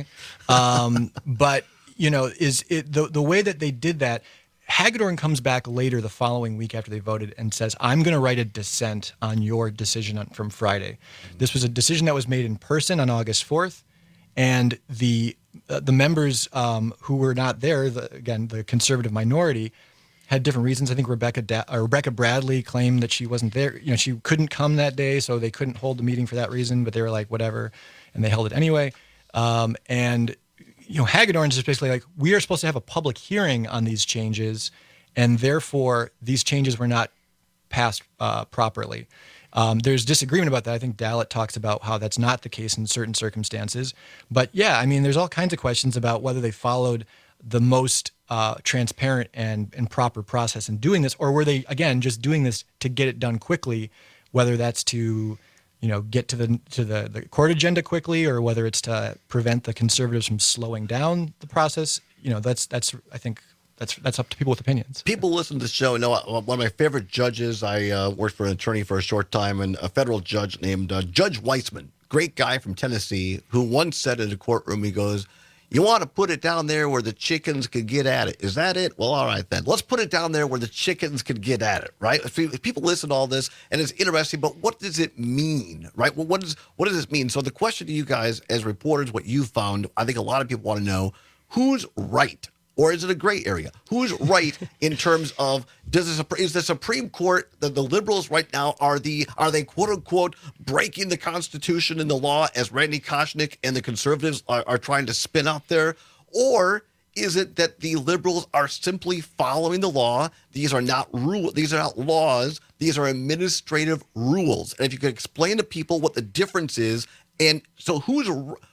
Um, but, you know, is it the the way that they did that, Hagedorn comes back later the following week after they voted and says, I'm going to write a dissent on your decision on, from Friday. Mm-hmm. This was a decision that was made in person on August fourth, and the uh, the members um, who were not there, the, again, the conservative minority, had different reasons. I think Rebecca da- or Rebecca Bradley claimed that she wasn't there. You know, she couldn't come that day, so they couldn't hold the meeting for that reason, but they were like, whatever, and they held it anyway. Um, and you know, Hagedorn is just basically like, we are supposed to have a public hearing on these changes, and therefore these changes were not passed uh, properly. Um, there's disagreement about that. I think Dallett talks about how that's not the case in certain circumstances. But yeah, I mean, there's all kinds of questions about whether they followed the most uh, transparent and, and proper process in doing this, or were they, again, just doing this to get it done quickly, whether that's to, you know, get to the to the, the court agenda quickly, or whether it's to prevent the conservatives from slowing down the process. You know, that's that's I think that's that's up to people with opinions. People listen to the show know one of my favorite judges. I uh, worked for an attorney for a short time, and a federal judge named uh, Judge Weissman, great guy from Tennessee, who once said in a courtroom, he goes, you want to put it down there where the chickens could get at it. Is that it? Well, all right, then. Let's put it down there where the chickens could get at it, right? If people listen to all this, and it's interesting, but what does it mean, right? Well, what, does, what does this mean? So the question to you guys as reporters, what you found, I think a lot of people want to know, who's right? Or is it a gray area? Who's right in terms of, does this, is the Supreme Court, the, the liberals right now, are the are they quote unquote breaking the Constitution and the law as Randy Koschnick and the conservatives are, are trying to spin out there? Or is it that the liberals are simply following the law? These are not rule, these are not laws, these are administrative rules. And if you could explain to people what the difference is, and so who's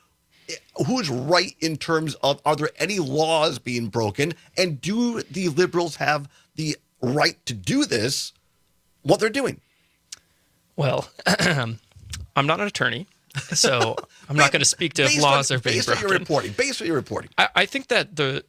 who's right in terms of, are there any laws being broken, and do the liberals have the right to do this, what they're doing? Well, I'm not an attorney, so I'm not going to speak to if laws on, are being based broken. on your reporting. Based on your reporting. I, I think that the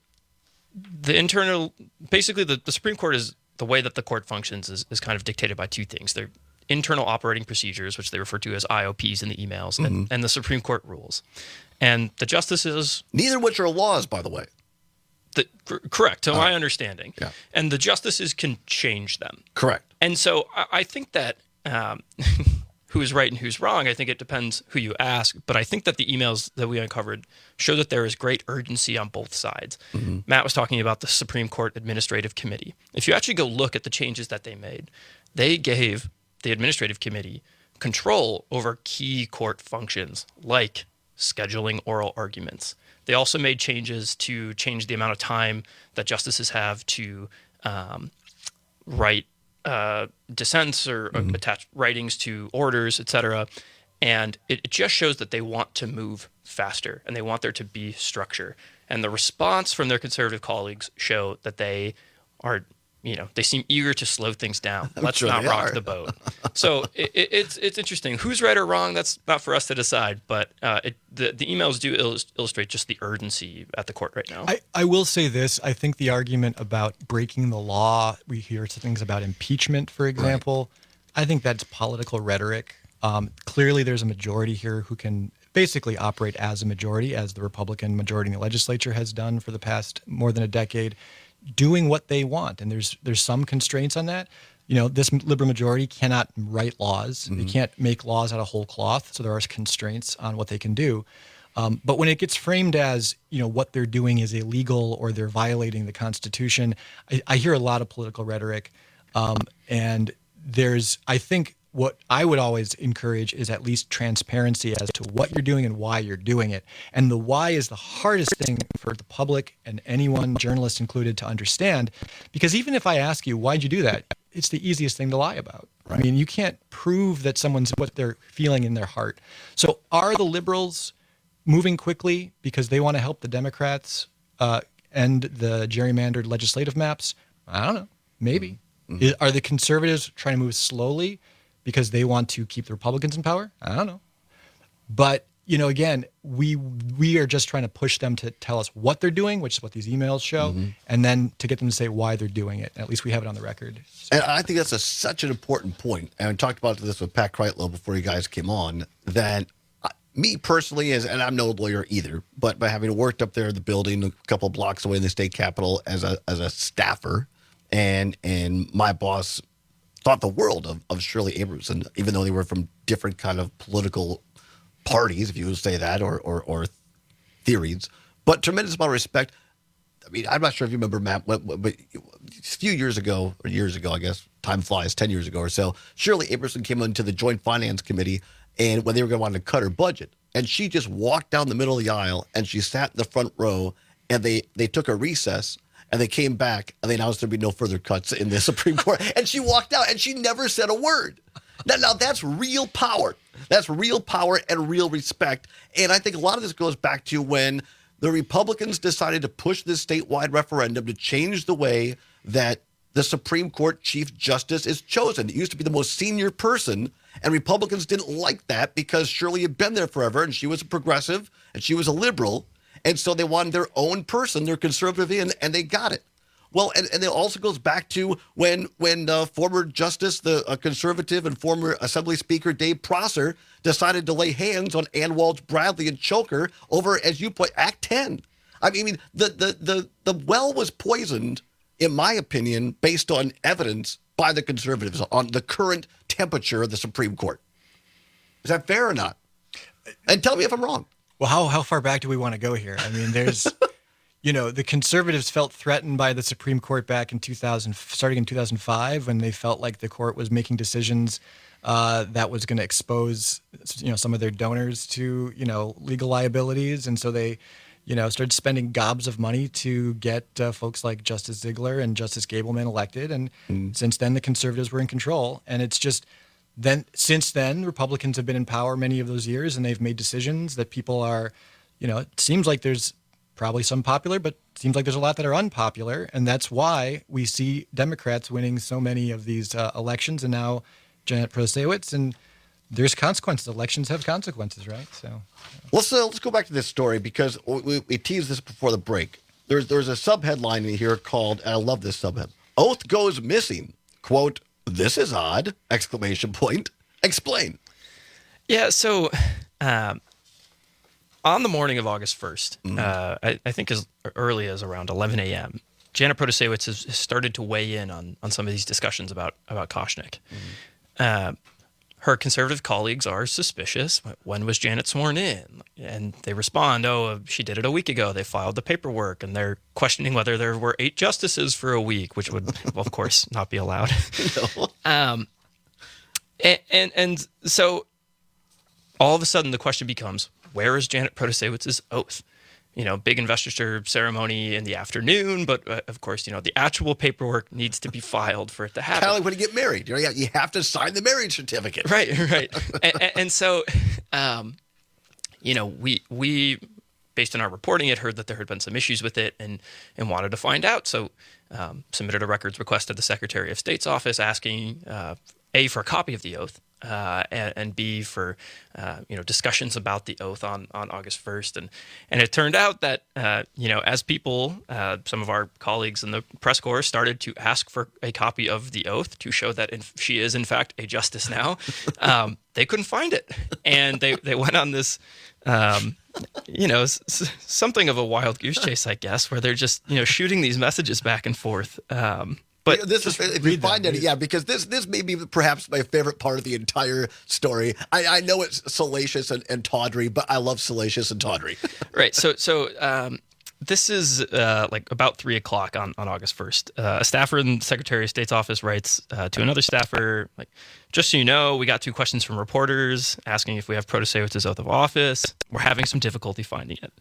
the internal, basically the, the Supreme Court is, the way that the court functions is, is kind of dictated by two things. Their internal operating procedures, which they refer to as I O Ps in the emails, mm-hmm. and, and the Supreme Court rules. And the justices... Neither of which are laws, by the way. The, c- correct, to uh, my understanding. Yeah. And the justices can change them. Correct. And so I, I think that um, who's right and who's wrong, I think it depends who you ask. But I think that the emails that we uncovered show that there is great urgency on both sides. Mm-hmm. Matt was talking about the Supreme Court Administrative Committee. If you actually go look at the changes that they made, they gave the Administrative Committee control over key court functions like scheduling oral arguments. They also made changes to change the amount of time that justices have to um, write uh, dissents or, mm-hmm. or attach writings to orders, et cetera. And it, it just shows that they want to move faster and they want there to be structure. And the response from their conservative colleagues show that they are, you know, they seem eager to slow things down. I'm Let's sure not they rock are. the boat. So it, it, it's it's interesting. Who's right or wrong? That's not for us to decide. But uh, it, the the emails do illust- illustrate just the urgency at the court right now. I, I will say this. I think the argument about breaking the law, we hear things about impeachment, for example. Right. I think that's political rhetoric. Um, clearly, there's a majority here who can basically operate as a majority, as the Republican majority in the legislature has done for the past more than a decade, doing what they want. And there's there's some constraints on that. You know, this liberal majority cannot write laws. Mm-hmm. They can't make laws out of whole cloth. So there are constraints on what they can do. Um, but when it gets framed as, you know, what they're doing is illegal or they're violating the Constitution, I, I hear a lot of political rhetoric. Um, and there's, I think, what I would always encourage is at least transparency as to what you're doing and why you're doing it. And the why is the hardest thing for the public and anyone, journalists included, to understand. Because even if I ask you, why'd you do that? It's the easiest thing to lie about. Right. I mean, you can't prove that someone's what they're feeling in their heart. So are the liberals moving quickly because they want to help the Democrats uh, end the gerrymandered legislative maps? I don't know. Maybe. Mm-hmm. Is, are the conservatives trying to move slowly because they want to keep the Republicans in power? I don't know. But, you know, again, we we are just trying to push them to tell us what they're doing, which is what these emails show, mm-hmm. and then to get them to say why they're doing it. At least we have it on the record. So. And I think that's a, such an important point. And I talked about this with Pat Kreitlow before you guys came on, that me personally, as and I'm no lawyer either, but by having worked up there in the building a couple of blocks away in the state capitol as a as a staffer, and and my boss thought the world of, of Shirley Abrahamson, even though they were from different kind of political parties, if you would say that, or, or or theories, but tremendous amount of respect. I mean, I'm not sure if you remember, Matt, but a few years ago, or years ago, I guess, time flies, ten years ago or so, Shirley Abrahamson came into the Joint Finance Committee, and when they were going to want to cut her budget, and she just walked down the middle of the aisle, and she sat in the front row, and they, they took a recess, and they came back, and they announced there'd be no further cuts in the Supreme Court, and she walked out, and she never said a word. Now, now, that's real power. That's real power and real respect. And I think a lot of this goes back to when the Republicans decided to push this statewide referendum to change the way that the Supreme Court Chief Justice is chosen. It used to be the most senior person, and Republicans didn't like that because Shirley had been there forever, and she was a progressive, and she was a liberal, and so they wanted their own person, their conservative in, and they got it. Well, and, and it also goes back to when when uh, former Justice, the uh, conservative and former Assembly Speaker Dave Prosser decided to lay hands on Ann Walsh Bradley and choke her over, as you put, Act ten. I mean, the the the the well was poisoned, in my opinion, based on evidence by the conservatives on the current temperature of the Supreme Court. Is that fair or not? And tell me if I'm wrong. Well, how how far back do we want to go here? I mean, there's. You know, the conservatives felt threatened by the Supreme Court back in two thousand, starting in two thousand five, when they felt like the court was making decisions uh, that was going to expose, you know, some of their donors to, you know, legal liabilities. And so they, you know, started spending gobs of money to get uh, folks like Justice Ziegler and Justice Gableman elected. And mm. since then, the conservatives were in control. And it's just then, since then, Republicans have been in power many of those years, and they've made decisions that people are, you know, it seems like there's probably some popular, but it seems like there's a lot that are unpopular. And that's why we see Democrats winning so many of these uh, elections. And now Janet Protasiewicz, and there's consequences. Elections have consequences, right? So let's uh, let's go back to this story because we, we teased this before the break. There's there's a subheadline in here called, and I love this subhead: "Oath goes missing." Quote, "This is odd!" Exclamation point. Explain. Yeah. So, um, on the morning of August first, mm-hmm. uh, I, I think as early as around eleven a.m., Janet Protasiewicz has, has started to weigh in on on some of these discussions about about Koshnick. Mm-hmm. Uh, her conservative colleagues are suspicious. When was Janet sworn in? And they respond, oh, she did it a week ago. They filed the paperwork, and they're questioning whether there were eight justices for a week, which would, well, of course, not be allowed. No. Um, and, and, and so all of a sudden the question becomes, where is Janet Protasiewicz's oath? You know, big investiture ceremony in the afternoon, but uh, of course, you know, the actual paperwork needs to be filed for it to happen. Kind of like when you get married, you know, you have to sign the marriage certificate. Right, right. and, and, and so, um, you know, we we based on our reporting, had heard that there had been some issues with it and and wanted to find out. So, um, submitted a records request to the Secretary of State's office asking uh, A, for a copy of the oath. Uh, and, and B, for uh, you know, discussions about the oath on, on August first, and and it turned out that uh, you know, as people, uh, some of our colleagues in the press corps started to ask for a copy of the oath to show that in, she is in fact a justice now, um, they couldn't find it, and they they went on this, um, you know, s- something of a wild goose chase, I guess, where they're just you know shooting these messages back and forth. Um, But you know, this is if you find any, yeah, because this this may be perhaps my favorite part of the entire story. I, I know it's salacious and, and tawdry, but I love salacious and tawdry. Right. So so um, this is uh, like about three o'clock on, on August first. Uh, a staffer in the Secretary of State's office writes uh, to another staffer, like, just so you know, we got two questions from reporters asking if we have Protasiewicz's oath of office. We're having some difficulty finding it.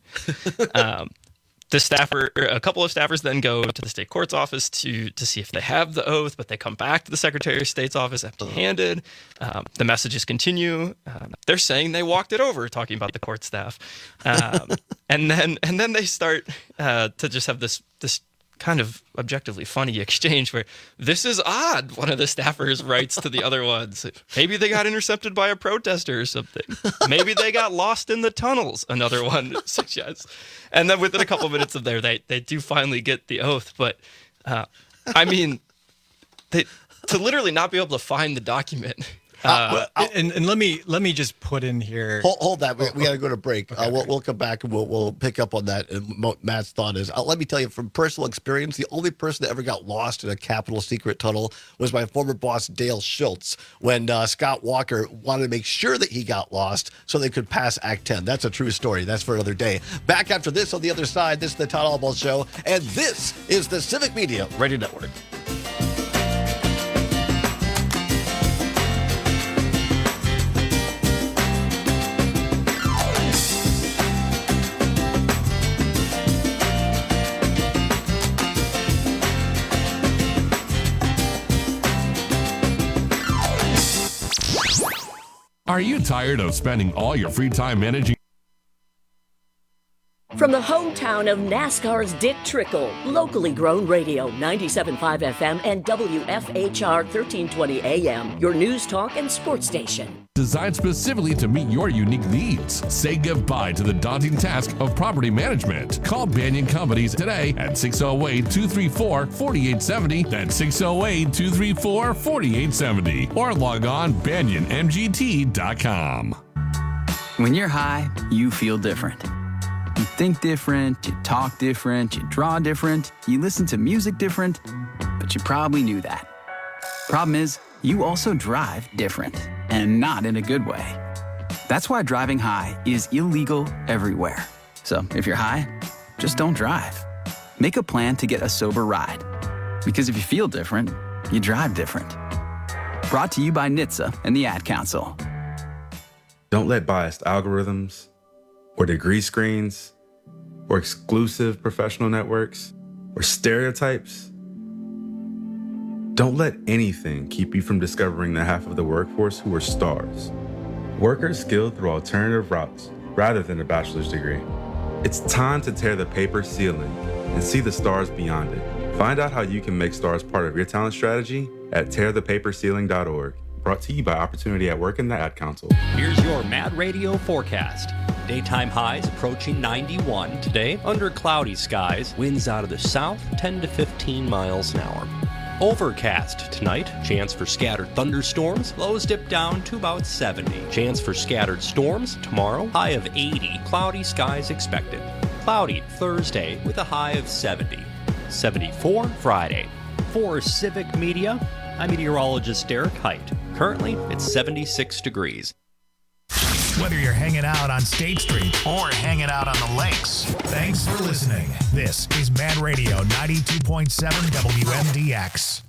Um, The staffer, a couple of staffers then go to the state court's office to to see if they have the oath, but they come back to the Secretary of State's office empty-handed. Um, the messages continue. Um, they're saying they walked it over, talking about the court staff, um, and then and then they start uh, to just have this this kind of objectively funny exchange where this is odd. One of the staffers writes to the other ones, maybe they got intercepted by a protester or something. Maybe they got lost in the tunnels. Another one suggests. And then within a couple of minutes of there, they, they do finally get the oath. But uh, I mean, they, to literally not be able to find the document. Uh, uh, and, and let me let me just put in here. Hold, hold that. We, we got to go to break. Okay, uh, we'll, we'll come back and we'll we'll pick up on that. And Matt's thought is, uh, let me tell you from personal experience, the only person that ever got lost in a Capitol secret tunnel was my former boss Dale Schultz. When uh, Scott Walker wanted to make sure that he got lost so they could pass Act ten. That's a true story. That's for another day. Back after this on the other side. This is the Todd Albaugh Show, and this is the Civic Media Radio Network. Are you tired of spending all your free time managing? From the hometown of NASCAR's Dick Trickle, locally grown radio, ninety-seven point five F M and W F H R thirteen twenty A M, your news talk and sports station. Designed specifically to meet your unique needs. Say goodbye to the daunting task of property management. Call Banyan Companies today at six oh eight, two three four, four eight seven oh. That's six oh eight, two three four, four eight seven oh. Or log on banyan m g t dot com. When you're high, you feel different. You think different, you talk different, you draw different, you listen to music different, but you probably knew that. Problem is, you also drive different, and not in a good way. That's why driving high is illegal everywhere. So if you're high, just don't drive. Make a plan to get a sober ride. Because if you feel different, you drive different. Brought to you by N H T S A and the Ad Council. Don't let biased algorithms, or degree screens, or exclusive professional networks, or stereotypes. Don't let anything keep you from discovering the half of the workforce who are stars. Workers skilled through alternative routes rather than a bachelor's degree. It's time to tear the paper ceiling and see the stars beyond it. Find out how you can make stars part of your talent strategy at tear the paper ceiling dot org. Brought to you by Opportunity at Work and the Ad Council. Here's your Mad Radio forecast. Daytime highs approaching ninety-one. Today, under cloudy skies, winds out of the south, ten to fifteen miles an hour. Overcast tonight, chance for scattered thunderstorms, lows dip down to about seventy. Chance for scattered storms tomorrow, high of eighty, cloudy skies expected. Cloudy Thursday with a high of seventy. seventy-four Friday. For Civic Media, I'm meteorologist Derek Height. Currently, it's seventy-six degrees. Whether you're hanging out on State Street or hanging out on the lakes, thanks for listening. This is Mad Radio ninety-two point seven W M D X.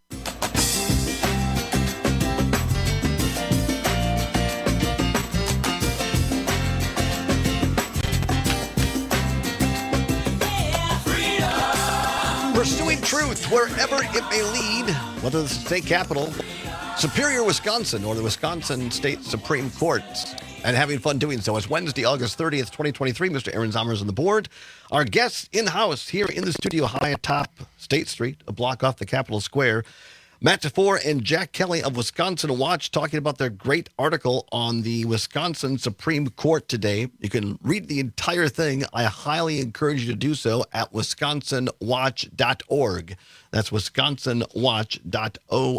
Pursuing truth wherever it may lead, whether it's the state capitol, Superior, Wisconsin, or the Wisconsin State Supreme Court, and having fun doing so. It's Wednesday, August thirtieth, twenty twenty-three. Mister Aaron Zommers on the board. Our guests in-house here in the studio high atop State Street, a block off the Capitol Square. Matt DeFore and Jack Kelly of Wisconsin Watch talking about their great article on the Wisconsin Supreme Court today. You can read the entire thing. I highly encourage you to do so at wisconsin watch dot org. That's wisconsin watch dot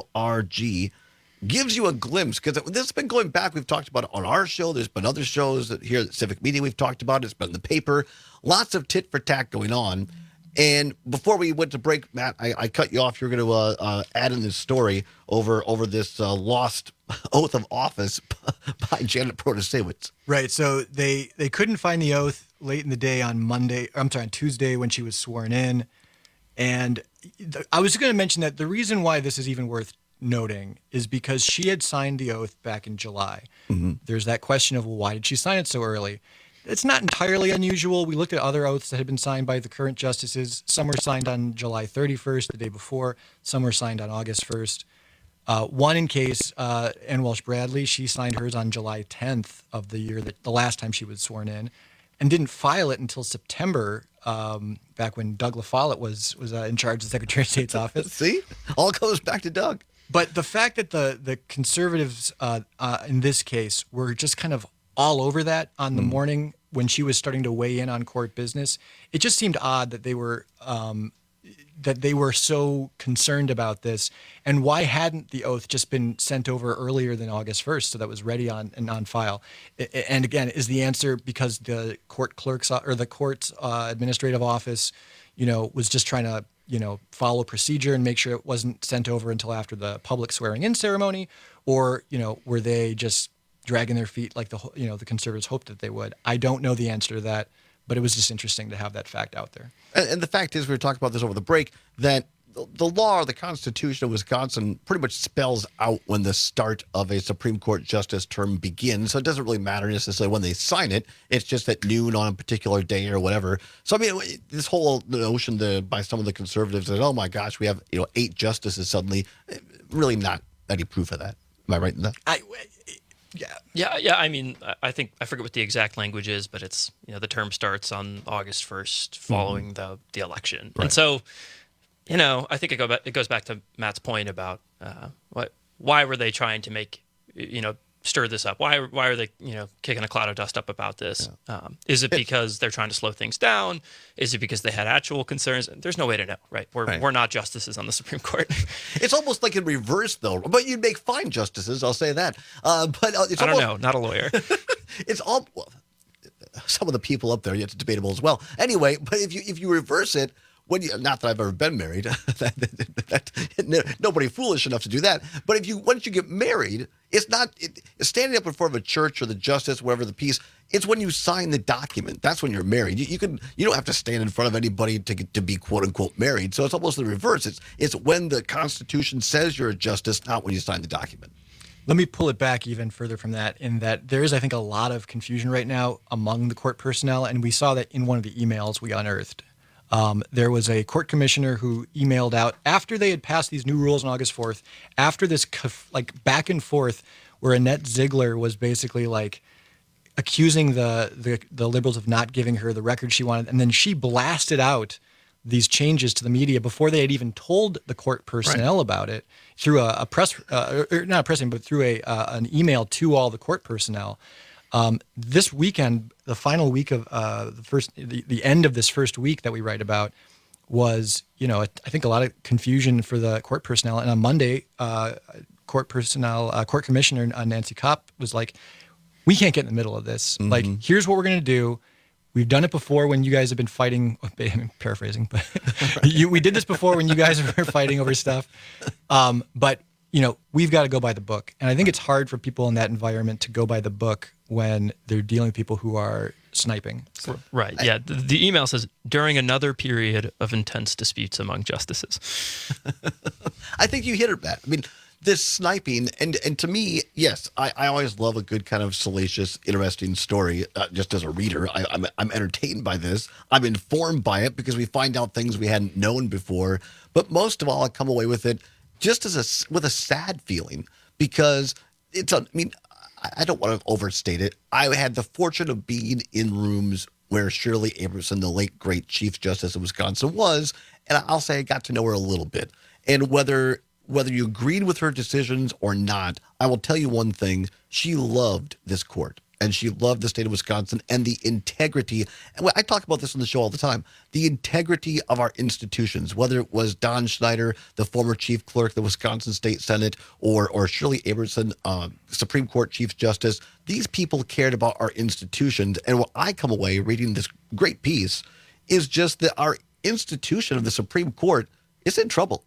org. Gives you a glimpse, because this has been going back. We've talked about it on our show. There's been other shows that here at Civic Media we've talked about. It's been in the paper. Lots of tit for tat going on. And before we went to break, Matt, I, I cut you off. You're going to uh, uh, add in this story over over this uh, lost oath of office by Janet Protasewicz. Right. So they they couldn't find the oath late in the day on Monday. I'm sorry, on Tuesday when she was sworn in. And the, I was going to mention that the reason why this is even worth noting is because she had signed the oath back in July. Mm-hmm. There's that question of, well, why did she sign it so early? It's not entirely unusual. We looked at other oaths that had been signed by the current justices. Some were signed on July thirty-first, the day before. Some were signed on August first. Uh, one in case, uh, Ann Walsh Bradley, she signed hers on July tenth of the year, that the last time she was sworn in, and didn't file it until September, um, back when Doug LaFollette was was uh, in charge of the Secretary of State's office. See? All goes back to Doug. But the fact that the, the conservatives uh, uh, in this case were just kind of all over that on the mm. morning when she was starting to weigh in on court business, it just seemed odd that they were um, that they were so concerned about this. And why hadn't the oath just been sent over earlier than August first, so that was ready on and on file? And again, is the answer because the court clerk's or the court's uh, administrative office, you know, was just trying to, you know, follow procedure and make sure it wasn't sent over until after the public swearing in ceremony? Or, you know, were they just dragging their feet like the, you know, the conservatives hoped that they would? I don't know the answer to that, but it was just interesting to have that fact out there. And, and the fact is, we were talking about this over the break, that the, the law or the Constitution of Wisconsin pretty much spells out when the start of a Supreme Court justice term begins. So it doesn't really matter necessarily when they sign it. It's just at noon on a particular day or whatever. So, I mean, this whole notion that by some of the conservatives that, oh my gosh, we have, you know, eight justices suddenly, really not any proof of that. Am I right in that? I, Yeah, yeah, yeah. I mean, I think I forget what the exact language is, but it's, you know, the term starts on August first, following mm-hmm. the the election, right. And so, you know, I think it go back, it goes back to Matt's point about uh, what why were they trying to make, you know, stir this up? Why why are they, you know, kicking a cloud of dust up about this? Yeah. Um, is it because they're trying to slow things down? Is it because they had actual concerns? There's no way to know, right? We're right. we're not justices on the Supreme Court. It's almost like in reverse, though. But you'd make fine justices, I'll say that. Uh, but uh, it's I don't almost, know, not a lawyer. It's all well, some of the people up there, it's debatable as well. Anyway, but if you if you reverse it. When you, not that I've ever been married, that, that, that, nobody foolish enough to do that. But if you once you get married, it's not it, standing up in front of a church or the justice, whatever the piece. It's when you sign the document. That's when you're married. You, you can you don't have to stand in front of anybody to get, to be quote unquote married. So it's almost the reverse. It's it's when the Constitution says you're a justice, not when you sign the document. Let me pull it back even further from that, in that there is, I think, a lot of confusion right now among the court personnel, and we saw that in one of the emails we unearthed. Um, there was a court commissioner who emailed out after they had passed these new rules on August fourth, after this like back and forth where Annette Ziegler was basically like accusing the, the, the liberals of not giving her the record she wanted. And then she blasted out these changes to the media before they had even told the court personnel right. about it through a, a press, uh, or not a press, but through a uh, an email to all the court personnel. Um, this weekend, the final week of uh, the first, the, the end of this first week that we write about was, you know, I think a lot of confusion for the court personnel. And on Monday, uh, court personnel, uh, court commissioner uh, Nancy Kopp was like, we can't get in the middle of this. Mm-hmm. Like, here's what we're going to do. We've done it before when you guys have been fighting, I'm paraphrasing, but you, we did this before when you guys were fighting over stuff. Um, but, you know, we've got to go by the book. And I think it's hard for people in that environment to go by the book when they're dealing with people who are sniping. So, right. Yeah. The, the email says, during another period of intense disputes among justices. I think you hit it, Matt. I mean, this sniping, and and to me, yes, I, I always love a good kind of salacious, interesting story. Uh, just as a reader, I, I'm I'm entertained by this. I'm informed by it because we find out things we hadn't known before. But most of all, I come away with it just as a with a sad feeling because it's. A, I mean, I don't want to overstate it. I had the fortune of being in rooms where Shirley Abrahamson, the late great Chief Justice of Wisconsin, was, and I'll say I got to know her a little bit, and whether. Whether you agreed with her decisions or not, I will tell you one thing. She loved this court, and she loved the state of Wisconsin and the integrity. And I talk about this on the show all the time, the integrity of our institutions, whether it was Don Schneider, the former chief clerk of the Wisconsin State Senate, or, or Shirley Abrahamson, uh, Supreme Court Chief Justice. These people cared about our institutions. And what I come away reading this great piece is just that our institution of the Supreme Court is in trouble.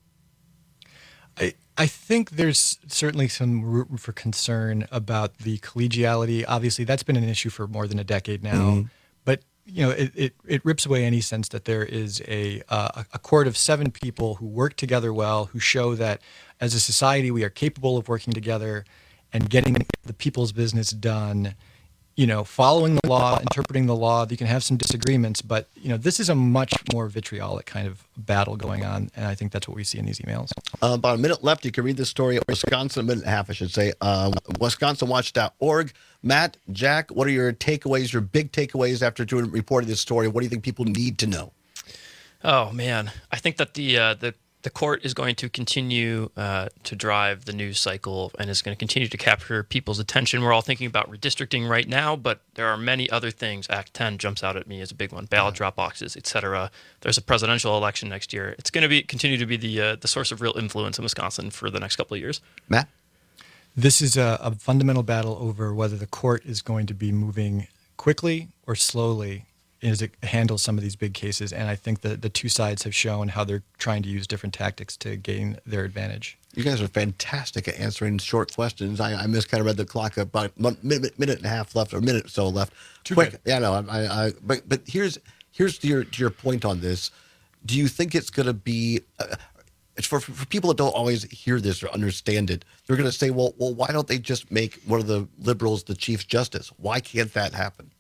I, I think there's certainly some room for concern about the collegiality. Obviously, that's been an issue for more than a decade now. Mm-hmm. But, you know, it, it, it rips away any sense that there is a, uh, a court of seven people who work together well, who show that as a society we are capable of working together and getting the people's business done, you know, following the law, interpreting the law. You can have some disagreements, but, you know, this is a much more vitriolic kind of battle going on, and I think that's what we see in these emails. Uh, about a minute left. You can read this story at Wisconsin, a minute and a half, I should say, uh, wisconsin watch dot org. Matt, Jack, what are your takeaways, your big takeaways after doing reporting this story? What do you think people need to know? Oh, man. I think that the uh, the The court is going to continue uh, to drive the news cycle and is going to continue to capture people's attention. We're all thinking about redistricting right now, but there are many other things. Act ten jumps out at me as a big one. Ballot drop boxes, et cetera. There's a presidential election next year. It's going to be continue to be the uh, the source of real influence in Wisconsin for the next couple of years. Matt? This is a, a fundamental battle over whether the court is going to be moving quickly or slowly as it handles some of these big cases. And I think that the two sides have shown how they're trying to use different tactics to gain their advantage. You guys are fantastic at answering short questions. I, I just kind of read the clock, about a minute, minute and a half left, or a minute or so left. Too Quick, good. yeah, no, I, I, but but here's here's to your to your point on this. Do you think it's going to be? Uh, it's for for people that don't always hear this or understand it. They're going to say, well, well, why don't they just make one of the liberals the Chief Justice? Why can't that happen?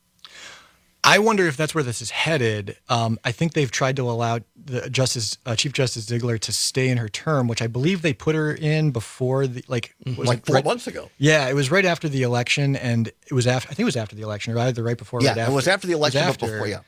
I wonder if that's where this is headed. Um, I think they've tried to allow the Justice uh, Chief Justice Ziegler to stay in her term, which I believe they put her in before the like was like four right, months ago. Yeah, it was right after the election, and it was after. I think it was after the election, or either right before. Yeah, right after. It was after the election, after. but before. Yeah.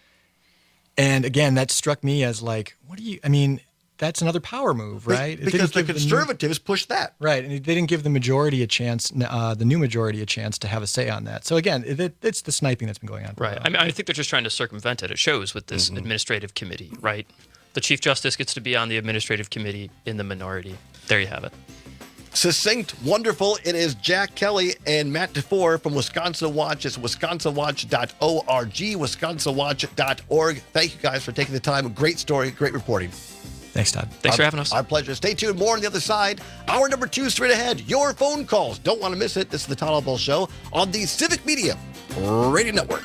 And again, that struck me as like, what do you? I mean, that's another power move, right? Be, because the conservatives the new, pushed that. Right, and they didn't give the majority a chance, uh, the new majority a chance to have a say on that. So again, it, it's the sniping that's been going on. Right. I mean, I think they're just trying to circumvent it. It shows with this mm-hmm. administrative committee, right? The Chief Justice gets to be on the administrative committee in the minority. There you have it. Succinct, wonderful. It is Jack Kelly and Matt DeFore from Wisconsin Watch. It's wisconsin watch dot org, wisconsin watch dot org. Thank you guys for taking the time. Great story, great reporting. Thanks, Todd. Thanks our, for having us. Our pleasure. Stay tuned. More on the other side. Hour number two straight ahead. Your phone calls. Don't want to miss it. This is the Todd Albaugh Show on the Civic Media Radio Network.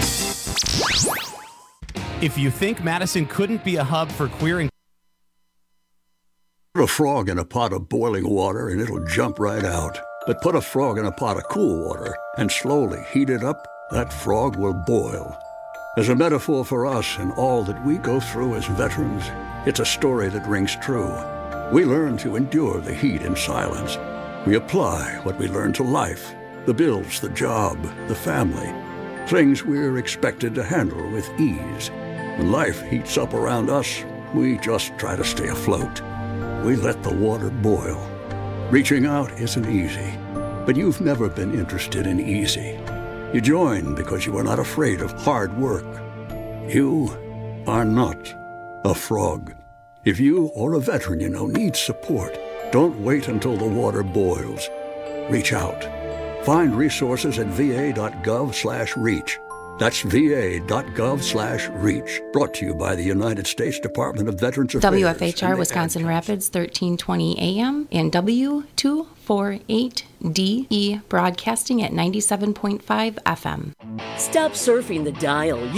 If you think Madison couldn't be a hub for queer and Put a frog in a pot of boiling water and it'll jump right out. But put a frog in a pot of cool water and slowly heat it up, that frog will boil. As a metaphor for us and all that we go through as veterans, it's a story that rings true. We learn to endure the heat in silence. We apply what we learn to life, the bills, the job, the family, things we're expected to handle with ease. When life heats up around us, we just try to stay afloat. We let the water boil. Reaching out isn't easy, but you've never been interested in easy. You join because you are not afraid of hard work. You are not a frog. If you or a veteran you know needs support, don't wait until the water boils. Reach out. Find resources at va.gov slash reach. That's va.gov slash reach. Brought to you by the United States Department of Veterans Affairs. W F H R Wisconsin Rapids, thirteen twenty A M and W two forty-eight D E broadcasting at ninety-seven point five F M. Stop surfing the dial.